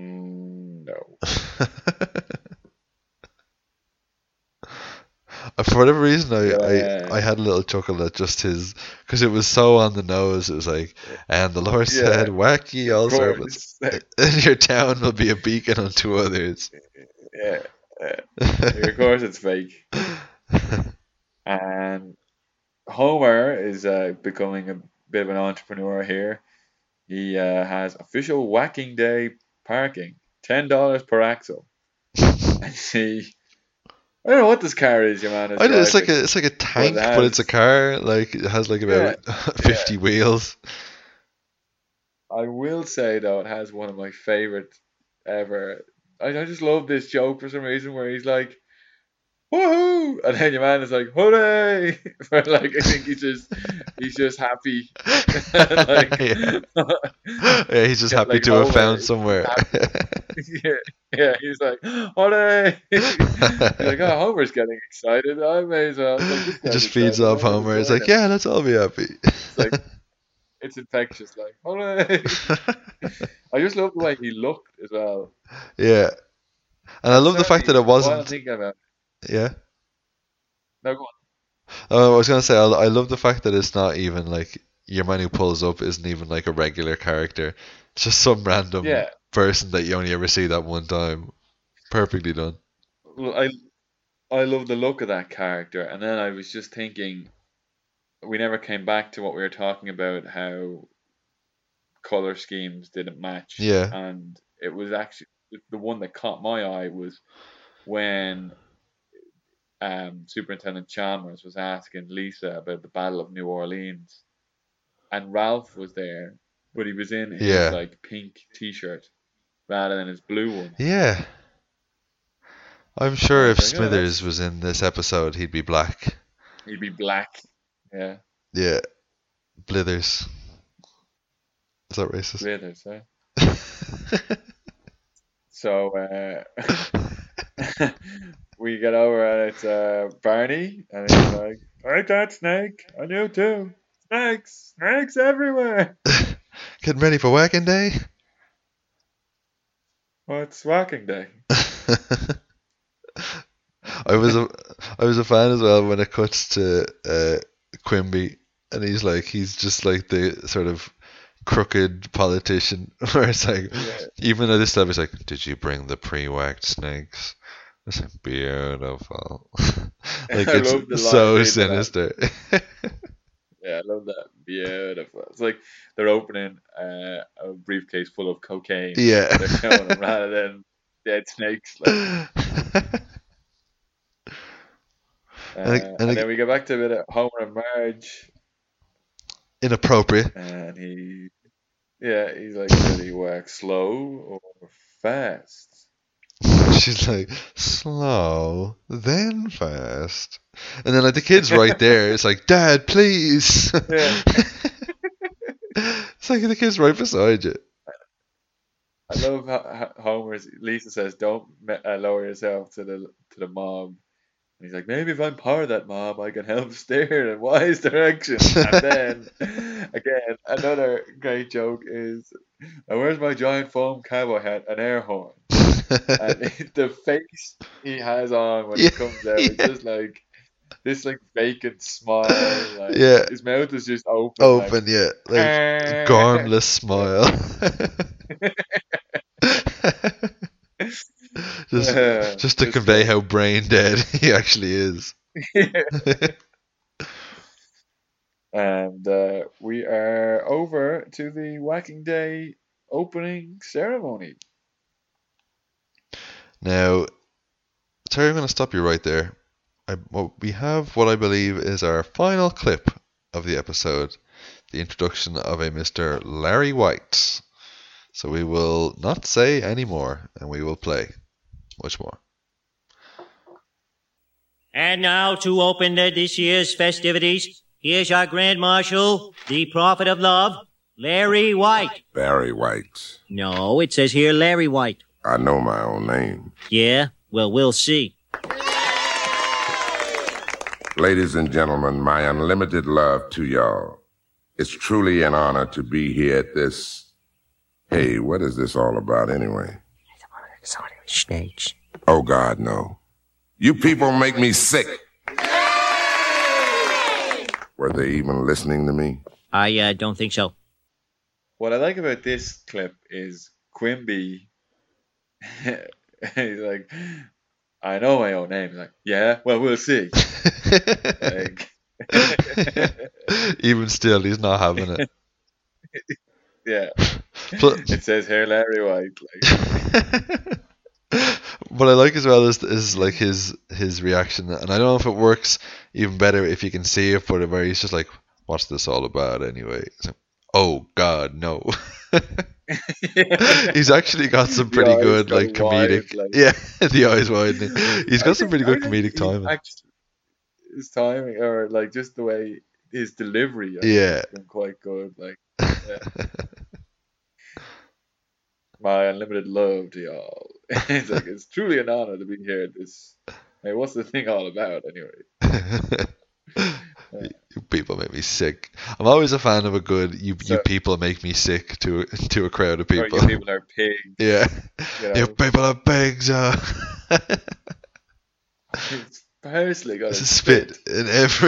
No. for whatever reason, Yeah. I had a little chuckle at just his, because it was so on the nose. It was like, and the Lord said, "Whack ye all Of course. serpents, and your town will be a beacon unto others." Yeah. Of course, it's fake. And Homer is becoming a bit of an entrepreneur here. He has official whacking day parking, $10 per axle. And I don't know what this car is, your man. I know it's like a tank, but it's a car. Like it has like about 50 wheels. I will say though, it has one of my favorite ever. I just love this joke for some reason where he's like, "Woohoo!" and then your man is like, "Hooray!" But like I think he's just happy. Like, yeah, he's just happy like to have Homer found is somewhere. yeah, he's like, "Hooray!" He's like, "Oh, Homer's getting excited. I may as well." Like, this It guy's just feeds excited. off Homer. It's like, yeah, let's all be happy. It's like, it's infectious. Like, hooray! I just love the way he looked as well. Yeah, and I love the fact that it While I'm wasn't. thinking about it. Yeah. No, go on. Oh, I was gonna say I love the fact that it's not even like your man who pulls up isn't even like a regular character. It's just some random person that you only ever see that one time. Perfectly done. Well, I love the look of that character, and then I was just thinking, we never came back to what we were talking about, how color schemes didn't match. Yeah. And it was actually the one that caught my eye was when Superintendent Chalmers was asking Lisa about the Battle of New Orleans, and Ralph was there, but he was in his like pink T-shirt rather than his blue one. Yeah. I'm sure if like, oh, Smithers was in this episode, he'd be black. He'd be black. Yeah. Yeah. Blithers. Is that racist? Blithers, eh? So we get over and it's Barney, and he's like, "Take that snake, and you too. Snakes everywhere." Getting ready for whacking day? What's whacking day? I was a fan as well when it cuts to Quimby, and he's just like the sort of crooked politician, where it's like, even at this level, it's like, "Did you bring the pre-whacked snakes?" It's like, beautiful. Like, it's so sinister. Yeah, I love that. Beautiful. It's like they're opening a briefcase full of cocaine. Yeah. They're showing them rather than dead snakes. Like. And then we go back to a bit of Homer and Marge. Inappropriate. And he's like, "Did he work slow or fast?" She's like, "Slow, then fast." And then like the kid's right there. It's like, "Dad, please." Yeah. It's like the kid's right beside you. I love how Lisa says, "Don't lower yourself to the mob." And he's like, "Maybe if I'm part of that mob, I can help steer in a wise direction." And then, again, another great joke is, "Now where's my giant foam cowboy hat and air horn?" And the face he has on when he comes out, it's just like this like vacant smile. Like, his mouth is just open. Like gormless smile. just to convey how brain dead he actually is. And we are over to the Whacking Day opening ceremony. Now, Terry, I'm going to stop you right there. We have what I believe is our final clip of the episode, the introduction of a Mr. Larry White. So we will not say any more, and we will play much more. And now to open this year's festivities, here's our Grand Marshal, the Prophet of Love, Larry White. Barry White. No, it says here Larry White. I know my own name. Yeah? Well, we'll see. Ladies and gentlemen, my unlimited love to y'all. It's truly an honor to be here at this... Hey, what is this all about anyway? Snakes. Oh, God, no. You people make me sick. Were they even listening to me? I don't think so. What I like about this clip is Quimby. He's like, I know my own name. He's like, yeah, well, we'll see. Like, even still, he's not having it. yeah. But, it says here Larry White. Like. What I like as well is like his reaction, and I don't know if it works even better if you can see it, but where he's just like, "What's this all about anyway?" It's like, oh God, no. He's actually got some pretty good like comedic, yeah, the eyes widening. He's got some pretty good comedic timing. His timing, or like just the way his delivery, yeah, has been quite good. Like, yeah. My unlimited love to y'all. It's like, it's truly an honor to be here. Hey, what's the thing all about anyway? You people make me sick. I'm always a fan of a good you people make me sick to a crowd of people. Or you people are pigs. Yeah. You know? You people are pigs. It's personally got to spit in every.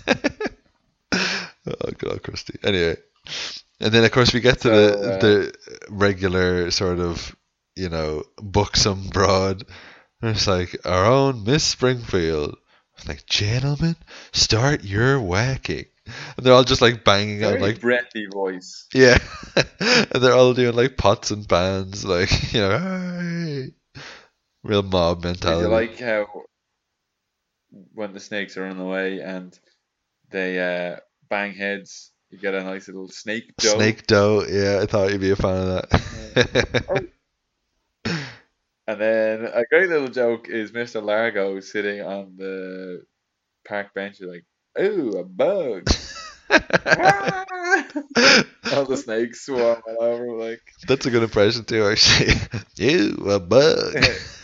Oh God, Christy. Anyway. And then, of course, we get to the regular sort of, you know, buxom broad. And it's like, our own Miss Springfield. It's like, gentlemen, start your whacking. And they're all just like banging on like breathy voice. Yeah. And they're all doing like pots and pans, like, you know, hey. Real mob mentality. Did you like how when the snakes are on the way and they bang heads, you get a nice little snake dough? Snake dough, yeah, I thought you'd be a fan of that. And then a great little joke is Mr. Largo sitting on the park bench, like, ooh, a bug. All the snakes swarming over, like. That's a good impression too, actually. Ew, a bug.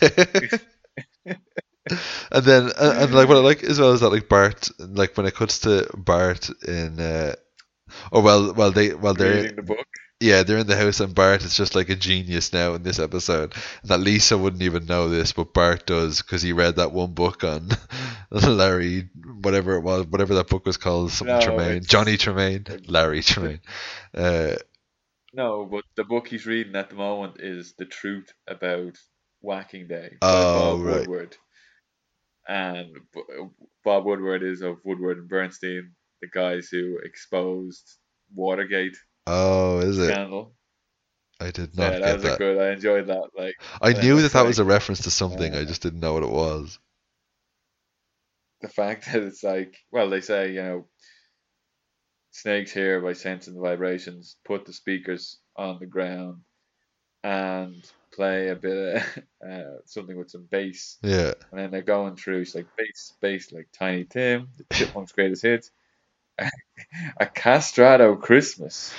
And then, and like what I like as well is that like Bart, like when it cuts to Bart in, they're reading the book. Yeah, they're in the house, and Bart is just like a genius now in this episode. And that Lisa wouldn't even know this, but Bart does because he read that one book on Larry, whatever it was, whatever that book was called, Tremaine, Johnny Tremaine, Larry Tremaine. No, but the book he's reading at the moment is The Truth About Whacking Day by Bob Woodward. And Bob Woodward is of Woodward and Bernstein, the guys who exposed Watergate. Oh, is it? Scandal. I did not get that. that. Good. I enjoyed that. Like, I knew that was a reference to something. I just didn't know what it was. The fact that it's like, well, they say, you know, snakes hear by sensing the vibrations, put the speakers on the ground, and play a bit of something with some bass. Yeah. And then they're going through, it's like bass, like Tiny Tim, the Chipmunks' Greatest Hits. A Castrato Christmas.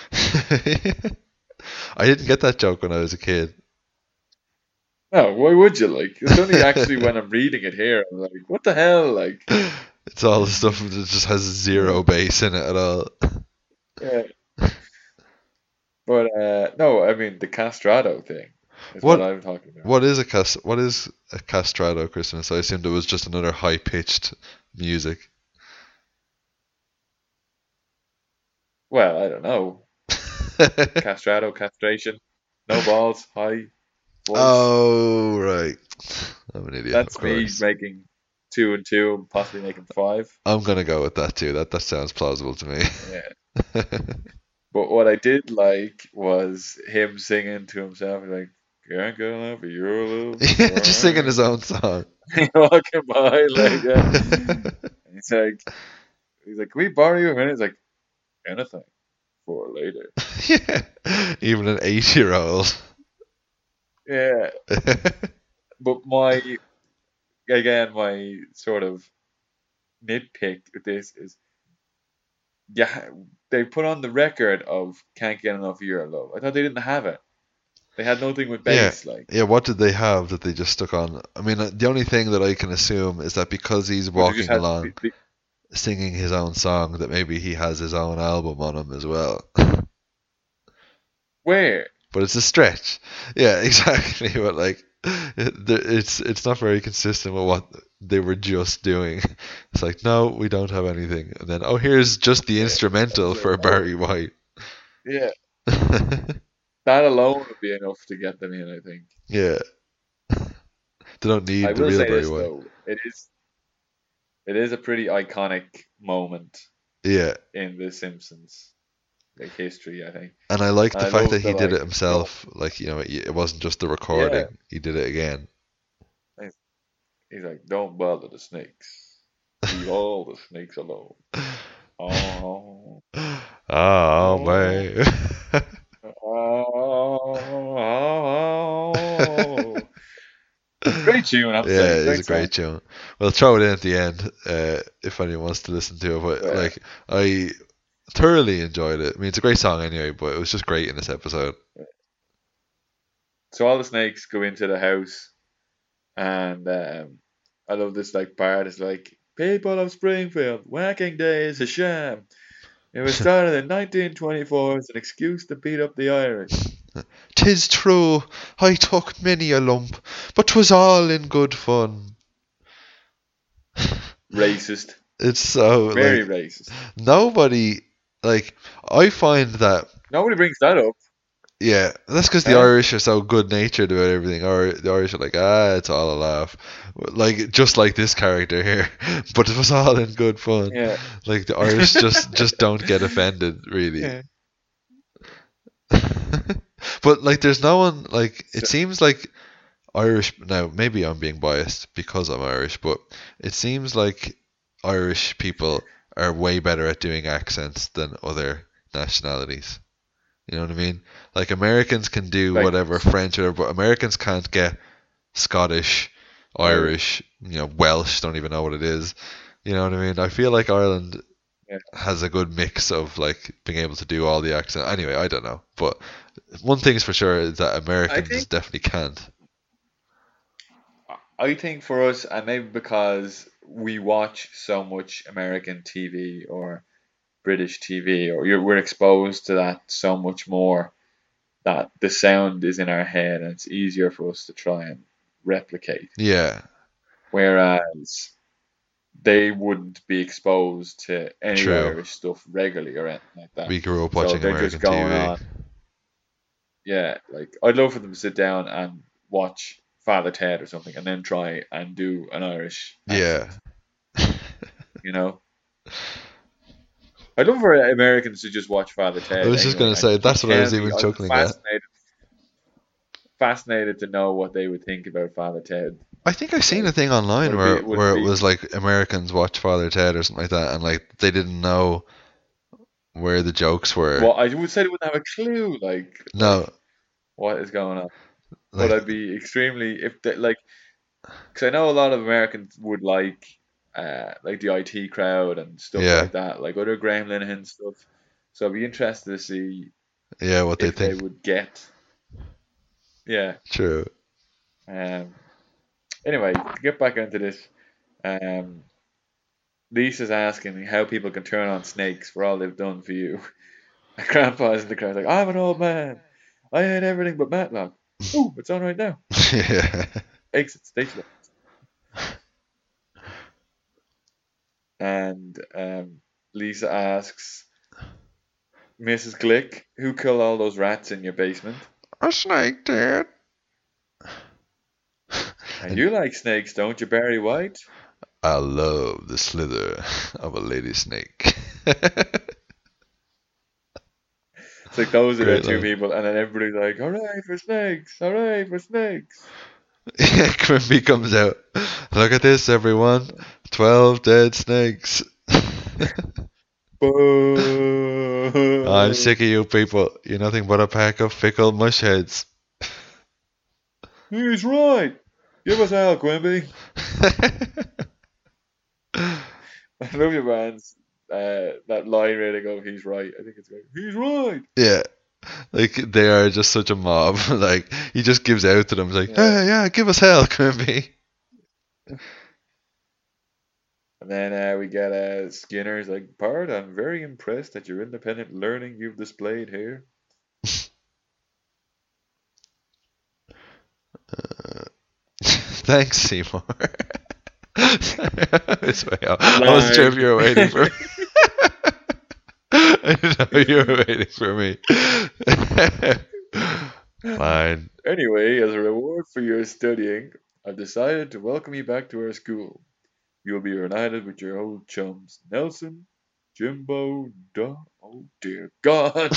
I didn't get that joke when I was a kid. No, why would you? Like, it's only actually when I'm reading it here, I'm like, what the hell? Like, it's all the stuff that just has zero bass in it at all. Yeah. But no, I mean the Castrato thing is what I'm talking about. What is a Castrato Christmas? I assumed it was just another high pitched music. Well, I don't know. Castrato, castration, no balls, high voice. Oh, right. I'm an idiot. That's me making 2 and 2 and possibly making 5. I'm going to go with that too. That sounds plausible to me. Yeah. But what I did like was him singing to himself, like, can't get enough of your little. Yeah, just singing his own song. Walking by, like, he's like, can we borrow you a minute? He's like, anything for later. Yeah, even an 8-year-old. Yeah. But my sort of nitpick with this is, yeah, they put on the record of Can't Get Enough of Your Love. I thought they didn't have it. They had nothing with bass. Yeah, what did they have that they just stuck on? I mean, the only thing that I can assume is that because he's walking along singing his own song, that maybe he has his own album on him as well. Where? But it's a stretch. Yeah, exactly. But like, it's not very consistent with what they were just doing. It's like, no, we don't have anything. And then, oh, here's just the instrumental for Barry White. Yeah. That alone would be enough to get them in, I think. Yeah. They don't need I the will real say Barry this White. though, it is a pretty iconic moment Yeah. in The Simpsons, like history, I think. And I like And the I fact love that he the, did like, it himself. Like, it wasn't just the recording. He did it again. He's like, don't bother the snakes. Leave all the snakes alone. Oh. Oh, man. Oh. Great tune, I'm Yeah, saying. it's a great tune. We'll throw it in at the end if anyone wants to listen to it. But like, I thoroughly enjoyed it. I mean, it's a great song anyway, but it was just great in this episode. So all the snakes go into the house, and I love this like part. It's like, people of Springfield, whacking day is a sham. It was started in 1924 as an excuse to beat up the Irish. 'Tis true, I took many a lump, but 'twas all in good fun. Racist. It's so very like, racist. Nobody like. I find that nobody brings that up. Yeah, that's because the Irish are so good natured about everything. Or the Irish are like, it's all a laugh, like just like this character here. But it was all in good fun. Yeah. Like the Irish just don't get offended really. Yeah. But like, there's no one like. It seems like Irish. Now maybe I'm being biased because I'm Irish, but it seems like Irish people are way better at doing accents than other nationalities. You know what I mean? Like Americans can do whatever, French or whatever, but Americans can't get Scottish, Irish, Welsh, don't even know what it is. You know what I mean? I feel like Ireland has a good mix of like being able to do all the accents. Anyway, I don't know. But one thing's for sure is that Americans definitely can't. I think for us, and maybe because we watch so much American TV or British TV, or we're exposed to that so much more, that the sound is in our head and it's easier for us to try and replicate. Yeah. Whereas they wouldn't be exposed to any True. Irish stuff regularly or anything like that. We grew up watching they're American just going TV. on. Yeah, like I'd love for them to sit down and watch Father Ted or something, and then try and do an Irish accent. Yeah. I'd love for Americans to just watch Father Ted. I was just going to say, that's what I was even chuckling at. Fascinated to know what they would think about Father Ted. I think I've seen a thing online where it was like Americans watch Father Ted or something like that, and like they didn't know where the jokes were. Well, I would say they wouldn't have a clue, no, what is going on. But I'd be extremely because I know a lot of Americans would like the IT crowd and stuff like that, like other Graham Linehan stuff. So I'd be interested to see what they if think they would get. Yeah. True. Anyway, to get back into this, Lisa's asking how people can turn on snakes for all they've done for you. And Grandpa's in the crowd like, I'm an old man. I hate everything but Matlock. Ooh, it's on right now. Yeah. Exit stage left. And Lisa asks Mrs. Glick, who killed all those rats in your basement? A snake did. And you like snakes, don't you, Barry White? I love the slither of a lady snake. It's like those are the Great two line. people, and then everybody's like, hooray for snakes, hooray for snakes. Quimby comes out. Look at this, everyone. 12 dead snakes. I'm sick of you people. You're nothing but a pack of fickle mushheads. He's right. Give us hell, Quimby. I love your man's that line where they go, he's right. I think it's like, he's right. Yeah. Like, they are just such a mob. Like, he just gives out to them. He's like, yeah, give us hell, Quimby. And then we get Skinner's like, Bart, I'm very impressed at your independent learning you've displayed here. Thanks, Seymour. I wasn't sure if you were waiting for me. I didn't know you were waiting for me. Fine. Anyway, as a reward for your studying, I've decided to welcome you back to our school. You'll be reunited with your old chums, Nelson, Jimbo, oh dear God.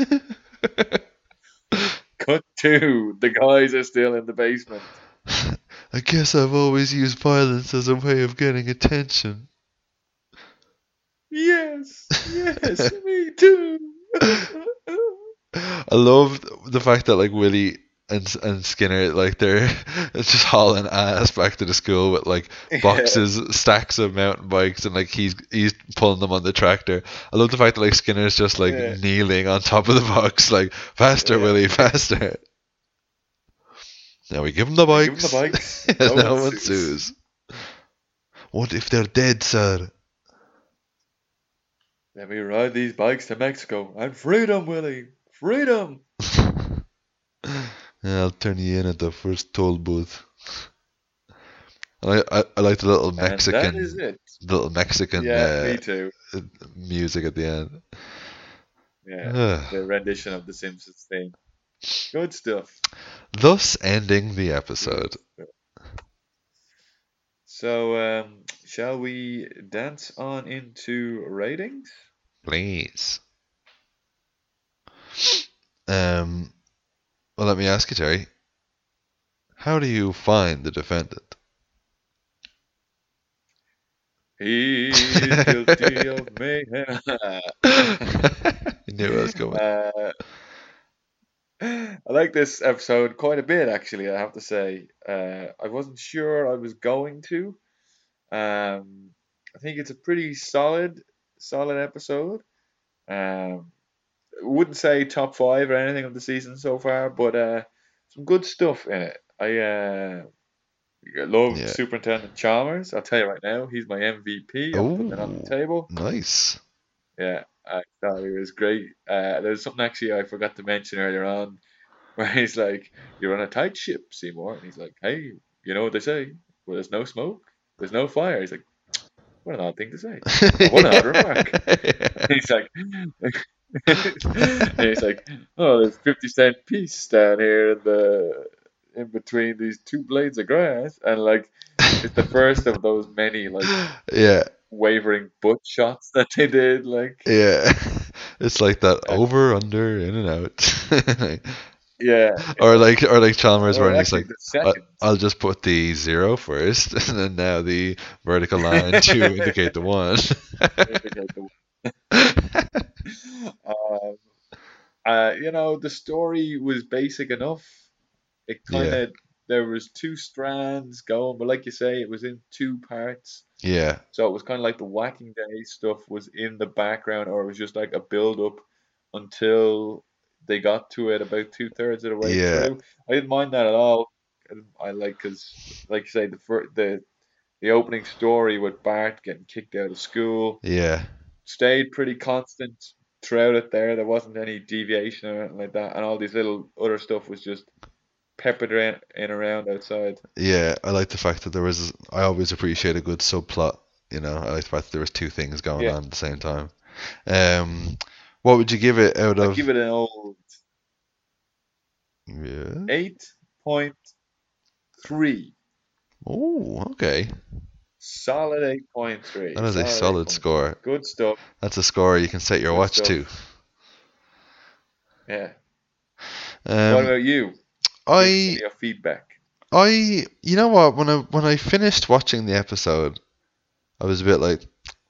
Cut 2. The guys are still in the basement. I guess I've always used violence as a way of getting attention. Yes, me too. I love the fact that like Willie and Skinner, like they're just hauling ass back to the school with like boxes, stacks of mountain bikes, and like he's pulling them on the tractor. I love the fact that like Skinner's just like kneeling on top of the box, like faster, Willie, faster. Now we give him the bikes. No one sues. What if they're dead, sir? Let me ride these bikes to Mexico and freedom, Willie, freedom. I'll turn you in at the first toll booth. I like the little Mexican, and that is it. Little Mexican me too. Music at the end. Yeah, the rendition of the Simpsons theme. Good stuff. Thus ending the episode. So, shall we dance on into ratings? Please. Well, let me ask you, Terry. How do you find the defendant? He's guilty of mayhem. You knew I was going. I like this episode quite a bit, actually, I have to say. I wasn't sure I was going to. I think it's a pretty solid episode. Wouldn't say top 5 or anything of the season so far, but some good stuff in it. I love Superintendent Chalmers. I'll tell you right now, he's my MVP. I'm putting it on the table. Nice. Yeah, I thought he was great. There's something actually I forgot to mention earlier on, where he's like, "You're on a tight ship, Seymour," and he's like, "Hey, you know what they say? Where there's no smoke, there's no fire." He's like, "What an odd thing to say. What an odd remark." And he's like. And he's like, "Oh, there's 50-cent piece down here in between these two blades of grass," and like it's the first of those many like wavering butt shots that they did. Like it's like that over, under, in and out. Or like Chalmers where he's like, I'll just put the 0 first, and then now the vertical line to indicate the 1. The story was basic enough. It kind of there was 2 strands going, but like you say, it was in 2 parts. Yeah. So it was kind of like the Whacking Day stuff was in the background, or it was just like a build up until they got to it about 2/3 of the way through. I didn't mind that at all. I like because, like you say, the opening story with Bart getting kicked out of school. Stayed pretty constant throughout it there. There wasn't any deviation or anything like that. And all these little other stuff was just peppered in around outside. Yeah, I like the fact that I always appreciate a good subplot. I like the fact that there was 2 things going on at the same time. What would you give it out of? I'd give it an old 8.3. Oh, okay. Solid 8.3. That is a solid score. Good stuff. That's a score you can set your watch to. Yeah. What about you? Your feedback. You know what? When I finished watching the episode, I was a bit like,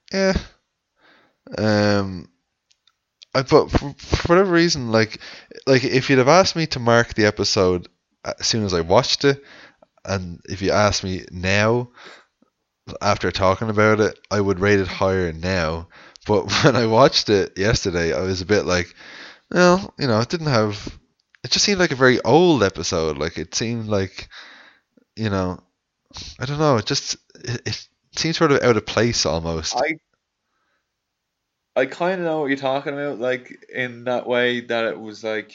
but for whatever reason, like if you'd have asked me to mark the episode as soon as I watched it, and if you asked me now, after talking about it, I would rate it higher now. But when I watched it yesterday, I was a bit like, well, it didn't have. It just seemed like a very old episode. Like it seemed like, I don't know. It seemed sort of out of place almost. I kind of know what you're talking about. Like in that way that it was like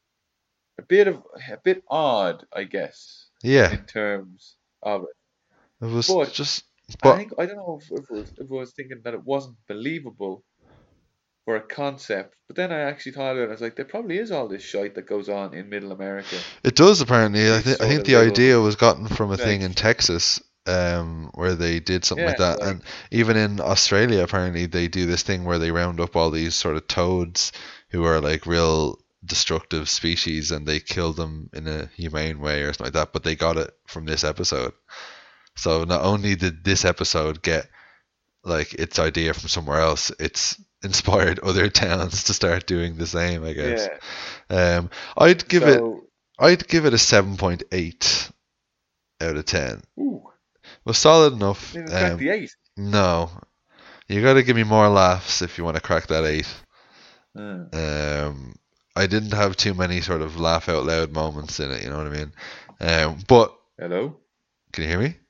a bit odd, I guess. Yeah. In terms of it. It was But just. I don't know if it was thinking that it wasn't believable for a concept, but then I actually thought about it. I was like, there probably is all this shite that goes on in Middle America. It does apparently. I These think sort the of idea little, was gotten from a thing like, in Texas, where they did something like yeah, that, and even in Australia, apparently they do this thing where they round up all these sort of toads who are like real destructive species, and they kill them in a humane way or something like that. But they got it from this episode. So not only did this episode get like its idea from somewhere else, it's inspired other towns to start doing the same, I guess. yeah. I'd give it So, a 7.8 out of 10. ooh, Was solid enough. didn't crack the 8. No, you got to give me more laughs if you want to crack that 8. Mm. I didn't have too many sort of laugh out loud moments in it, you know what I mean? But Hello? can you hear me?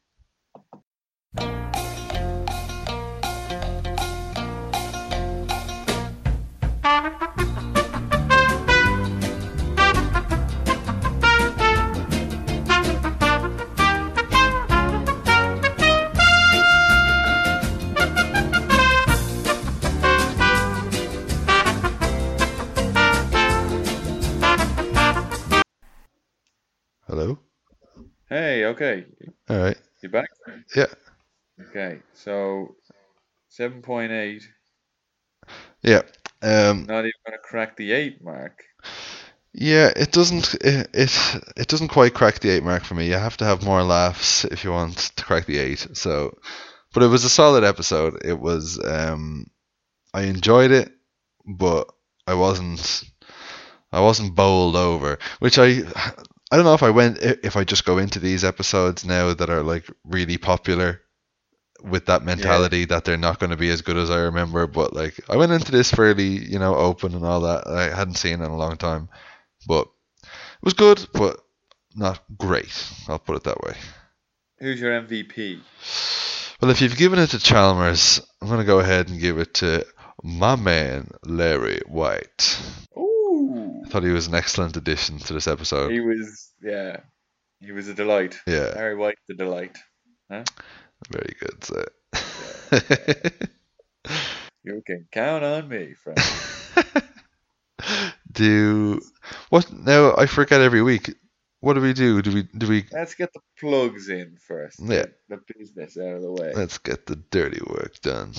Hello? Hey, okay. All right. You back? Yeah. Okay, so 7.8. Yeah. Not even gonna crack the 8 mark. Yeah, it doesn't quite crack the 8 mark for me. You have to have more laughs if you want to crack the 8. So, but it was a solid episode. It was I enjoyed it, but I wasn't bowled over, which I don't know if I just go into these episodes now that are like really popular with that mentality that they're not going to be as good as I remember, but like I went into this fairly, open and all that. I hadn't seen it in a long time, but it was good, but not great. I'll put it that way. Who's your MVP? Well, if you've given it to Chalmers, I'm going to go ahead and give it to my man, Larry White. Ooh. I thought he was an excellent addition to this episode. He was a delight. Yeah. Larry White, the delight. Huh? Very good, sir. You can count on me, friend. Now I forget every week. What do we do? Do we? Let's get the plugs in first. Yeah. Get the business out of the way. Let's get the dirty work done.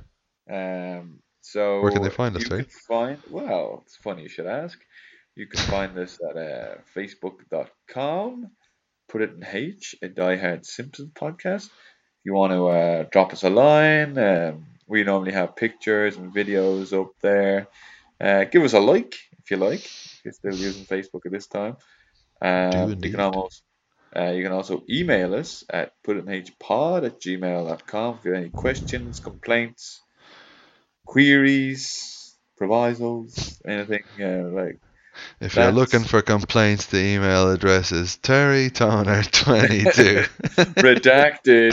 So where can they find us, you right? Well, it's funny you should ask. You can find us at facebook.com. Put it in H, a Die Hard Simpsons podcast. If you want to drop us a line, we normally have pictures and videos up there. Give us a like if you like. If you're still using Facebook at this time. You can also email us at putinhpod@gmail.com if you have any questions, complaints, queries, provisos, anything like. If you're looking for complaints, the email address is terrytoner22. Redacted.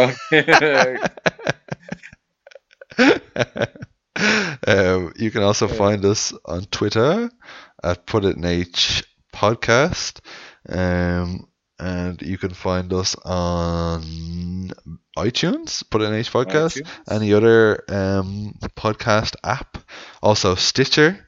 You can also find us on Twitter at PutItInH Podcast, and you can find us on iTunes, PutItInH Podcast, any other podcast app, also Stitcher.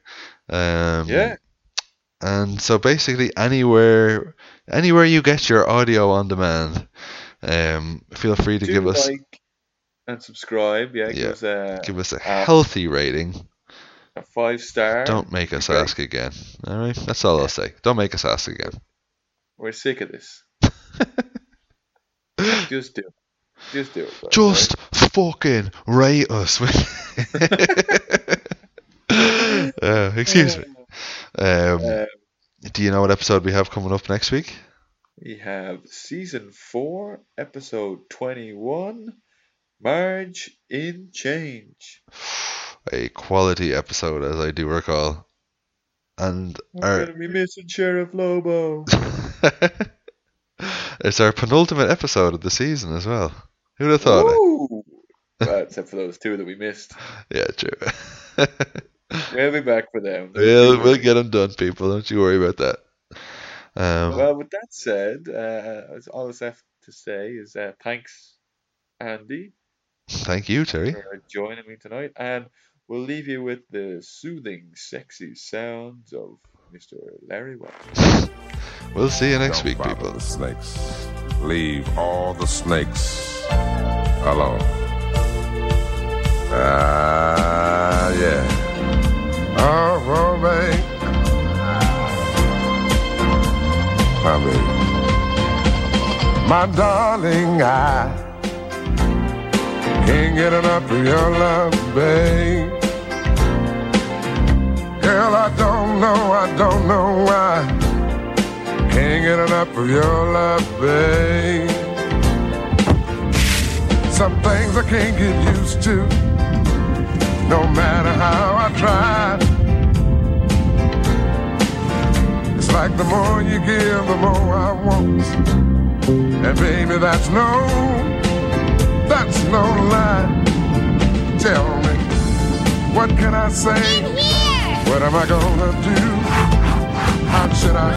And so basically anywhere you get your audio on demand, feel free to give us like and subscribe. Give us a healthy rating. A 5-star. Don't make us ask again. All right, that's all I'll say. Don't make us ask again. We're sick of this. Just do it. Just do it. Guys, just fucking rate us. Excuse me. Do you know what episode we have coming up next week? We have season 4, episode 21, Marge in Change. A quality episode, as I do recall. And we're going to be missing Sheriff Lobo. It's our penultimate episode of the season as well. Who'd have thought it? Well, except for those 2 that we missed. Yeah, true. We'll be back for them. We'll get them done, people. Don't you worry about that. Well, with that said, all that's left to say is thanks, Andy, Thank you, Terry. for joining me tonight, and we'll leave you with the soothing, sexy sounds of Mr. Larry White. We'll see you next Don't week, bother people. the snakes. Leave all the snakes alone. Yeah. Oh, babe. My baby. My darling, I can't get enough of your love, babe. Girl, I don't know why. Can't get enough of your love, babe. Some things I can't get used to, no matter how I try. It's like the more you give, the more I want. And baby, that's no lie. Tell me, what can I say? What am I gonna do? How should I